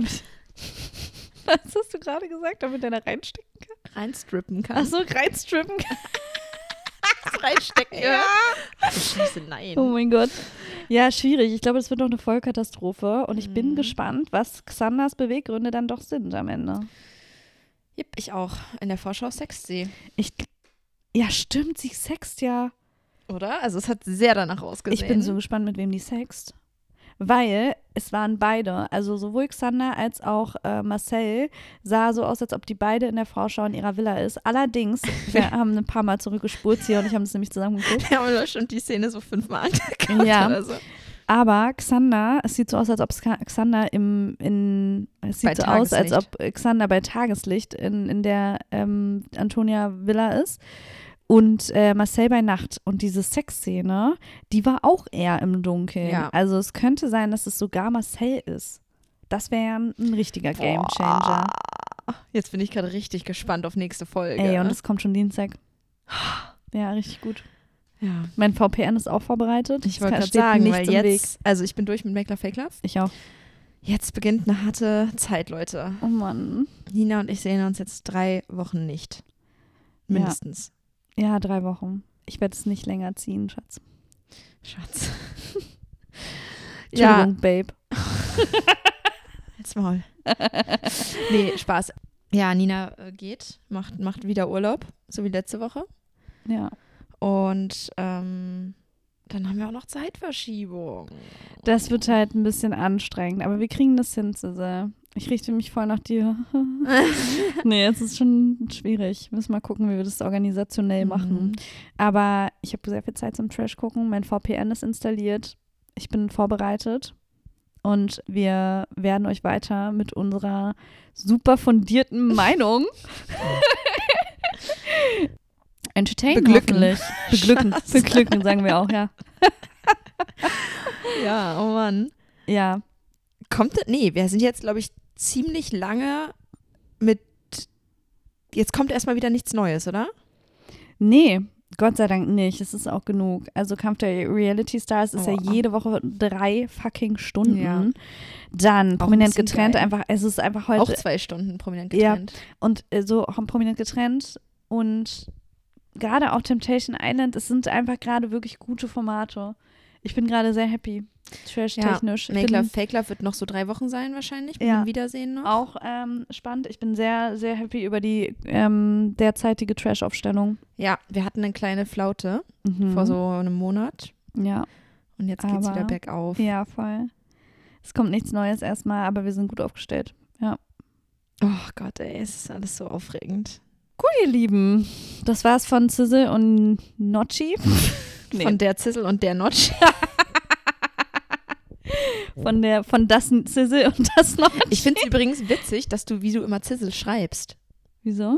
A: Was hast du gerade gesagt, damit er da reinstecken kann?
B: reinstrippen kann.
A: Ach so, reinstrippen kann.
B: reinstecken.
A: Ja.
B: Scheiße, nein.
A: Oh mein Gott. Ja, schwierig. Ich glaube, es wird noch eine Vollkatastrophe. Und ich
B: Mhm.
A: bin gespannt, was Xanders Beweggründe dann doch sind am Ende.
B: Yep, ich auch. In der Vorschau sext sie.
A: Ja, stimmt, sie sext ja.
B: Oder? Also es hat sehr danach ausgesehen.
A: Ich bin so gespannt, mit wem die sext. Weil es waren beide, also sowohl Xander als auch Marcel, sah so aus, als ob die beide in der Vorschau in ihrer Villa ist. Allerdings, wir haben ein paar Mal zurückgespult, hier und ich haben das nämlich zusammen geguckt.
B: Wir haben bestimmt die Szene so 5-mal angeguckt
A: Ja.
B: oder so.
A: Aber Xander, es sieht so aus, als ob Xander es sieht
B: Bei
A: so aus, als
B: Tageslicht.
A: ob Xander bei Tageslicht in der Antonia Villa ist und Marcel bei Nacht. Und diese Sexszene, die war auch eher im Dunkeln.
B: Ja.
A: Also es könnte sein, dass es sogar Marcel ist. Das wäre ja ein richtiger Gamechanger.
B: Jetzt bin ich gerade richtig gespannt auf nächste Folge.
A: Ey, und es kommt schon Dienstag. Ja, richtig gut.
B: ja.
A: Mein VPN ist auch vorbereitet.
B: Ich wollte
A: Es
B: gerade
A: steht
B: sagen,
A: nichts
B: weil
A: im Weg.
B: jetzt, also ich bin durch mit Make Love Fake Love.
A: Ich auch.
B: Jetzt beginnt eine harte Zeit, Leute.
A: Oh Mann.
B: Nina und ich sehen uns jetzt 3 Wochen nicht. Mindestens.
A: Ja, 3 Wochen. Ich werde es nicht länger ziehen, Schatz.
B: Schatz.
A: Entschuldigung, Babe.
B: Jetzt Maul. Nee, Spaß. Ja, Nina geht, macht wieder Urlaub, so wie letzte Woche.
A: Ja.
B: Und dann haben wir auch noch Zeitverschiebung.
A: Das wird halt ein bisschen anstrengend, aber wir kriegen das hin, Sisse. Ich richte mich voll nach dir. Nee, es ist schon schwierig. Müssen mal gucken, wie wir das organisationell machen. Aber ich habe sehr viel Zeit zum Trash gucken. Mein VPN ist installiert. Ich bin vorbereitet. Und wir werden euch weiter mit unserer super fundierten Meinung entertainen.
B: Beglücken.
A: Hoffentlich. Beglücken, sagen wir auch, ja.
B: Ja, oh Mann.
A: Ja,
B: Wir sind jetzt, glaube ich, ziemlich lange mit, jetzt kommt erstmal wieder nichts Neues, oder?
A: nee, Gott sei Dank nicht. Es ist auch genug. Also Kampf der Reality Stars ist ja
B: Oh.
A: jede Woche 3 fucking Stunden.
B: Ja.
A: Dann
B: Auch
A: prominent
B: ein bisschen
A: getrennt,
B: geil.
A: einfach, es ist einfach
B: Auch
A: heute
B: 2 Stunden prominent
A: Ja.
B: getrennt.
A: und so prominent getrennt und gerade auch Temptation Island, es sind einfach gerade wirklich gute Formate. Ich bin gerade sehr happy, trash-technisch. Ich
B: Make
A: bin
B: Love Fake Love wird noch so 3 Wochen sein wahrscheinlich, bis
A: Ja.
B: wir Wiedersehen noch.
A: auch spannend. Ich bin sehr, sehr happy über die derzeitige Trash-Aufstellung.
B: Ja, wir hatten eine kleine Flaute
A: Mhm.
B: vor so einem Monat
A: Ja.
B: und jetzt geht's
A: Aber-
B: wieder bergauf.
A: Ja, voll. Es kommt nichts Neues erstmal, aber wir sind gut aufgestellt.
B: Oh Gott, ey, es ist alles so aufregend.
A: Gut, ihr Lieben. Das war's von Sizzle und Notchi. Nee.
B: Von der Zissel und der Notch.
A: Von das Sizzle und das Notchi.
B: Ich finde es übrigens witzig, wie du immer Zissel schreibst.
A: Wieso?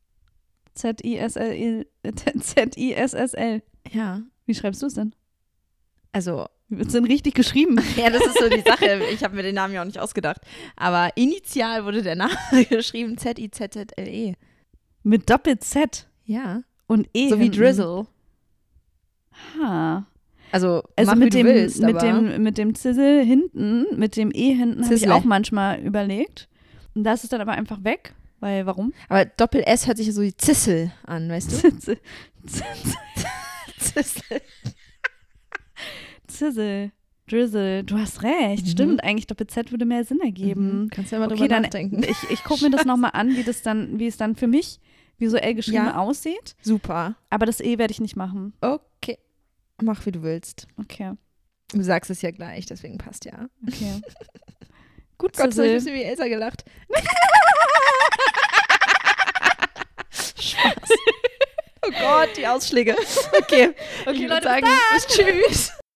A: Z-I-S-S-L.
B: Ja.
A: Wie schreibst du es denn?
B: Also,
A: Wie wird es denn richtig geschrieben?
B: ja, das ist so die Sache. Ich habe mir den Namen ja auch nicht ausgedacht. Aber initial wurde der Name geschrieben Z-I-Z-Z-L-E.
A: Mit Doppel-Z
B: Ja.
A: und E.
B: So wie
A: hinten.
B: Drizzle.
A: Ha.
B: Also
A: Also
B: mach,
A: mit
B: wie
A: dem,
B: du willst,
A: mit,
B: aber
A: mit dem Zizzle hinten, mit dem E hinten habe ich
B: Zizzle.
A: auch manchmal überlegt. Und das ist dann aber einfach weg. Weil, warum?
B: aber Doppel-S hört sich ja so wie Zissel an, weißt du?
A: Zizzle.
B: Zissel.
A: Zizzle. Drizzle. Du hast recht.
B: Mhm.
A: Stimmt, eigentlich Doppel-Z würde mehr Sinn ergeben.
B: Kannst ja mal
A: Okay,
B: drüber
A: dann
B: nachdenken.
A: ich gucke mir das nochmal an, wie es dann für mich visuell geschrieben
B: Ja.
A: aussieht.
B: Super.
A: Aber das E werde ich nicht machen.
B: Okay. Mach, wie du willst.
A: Okay.
B: Du sagst es ja gleich, deswegen passt ja.
A: Okay. Gut,
B: Gott, so ein
A: Zizzle.
B: bisschen wie Elsa gelacht. Spaß. Oh Gott, die Ausschläge. Okay,
A: Okay,
B: ich würde
A: Leute, bis
B: sagen, tschüss.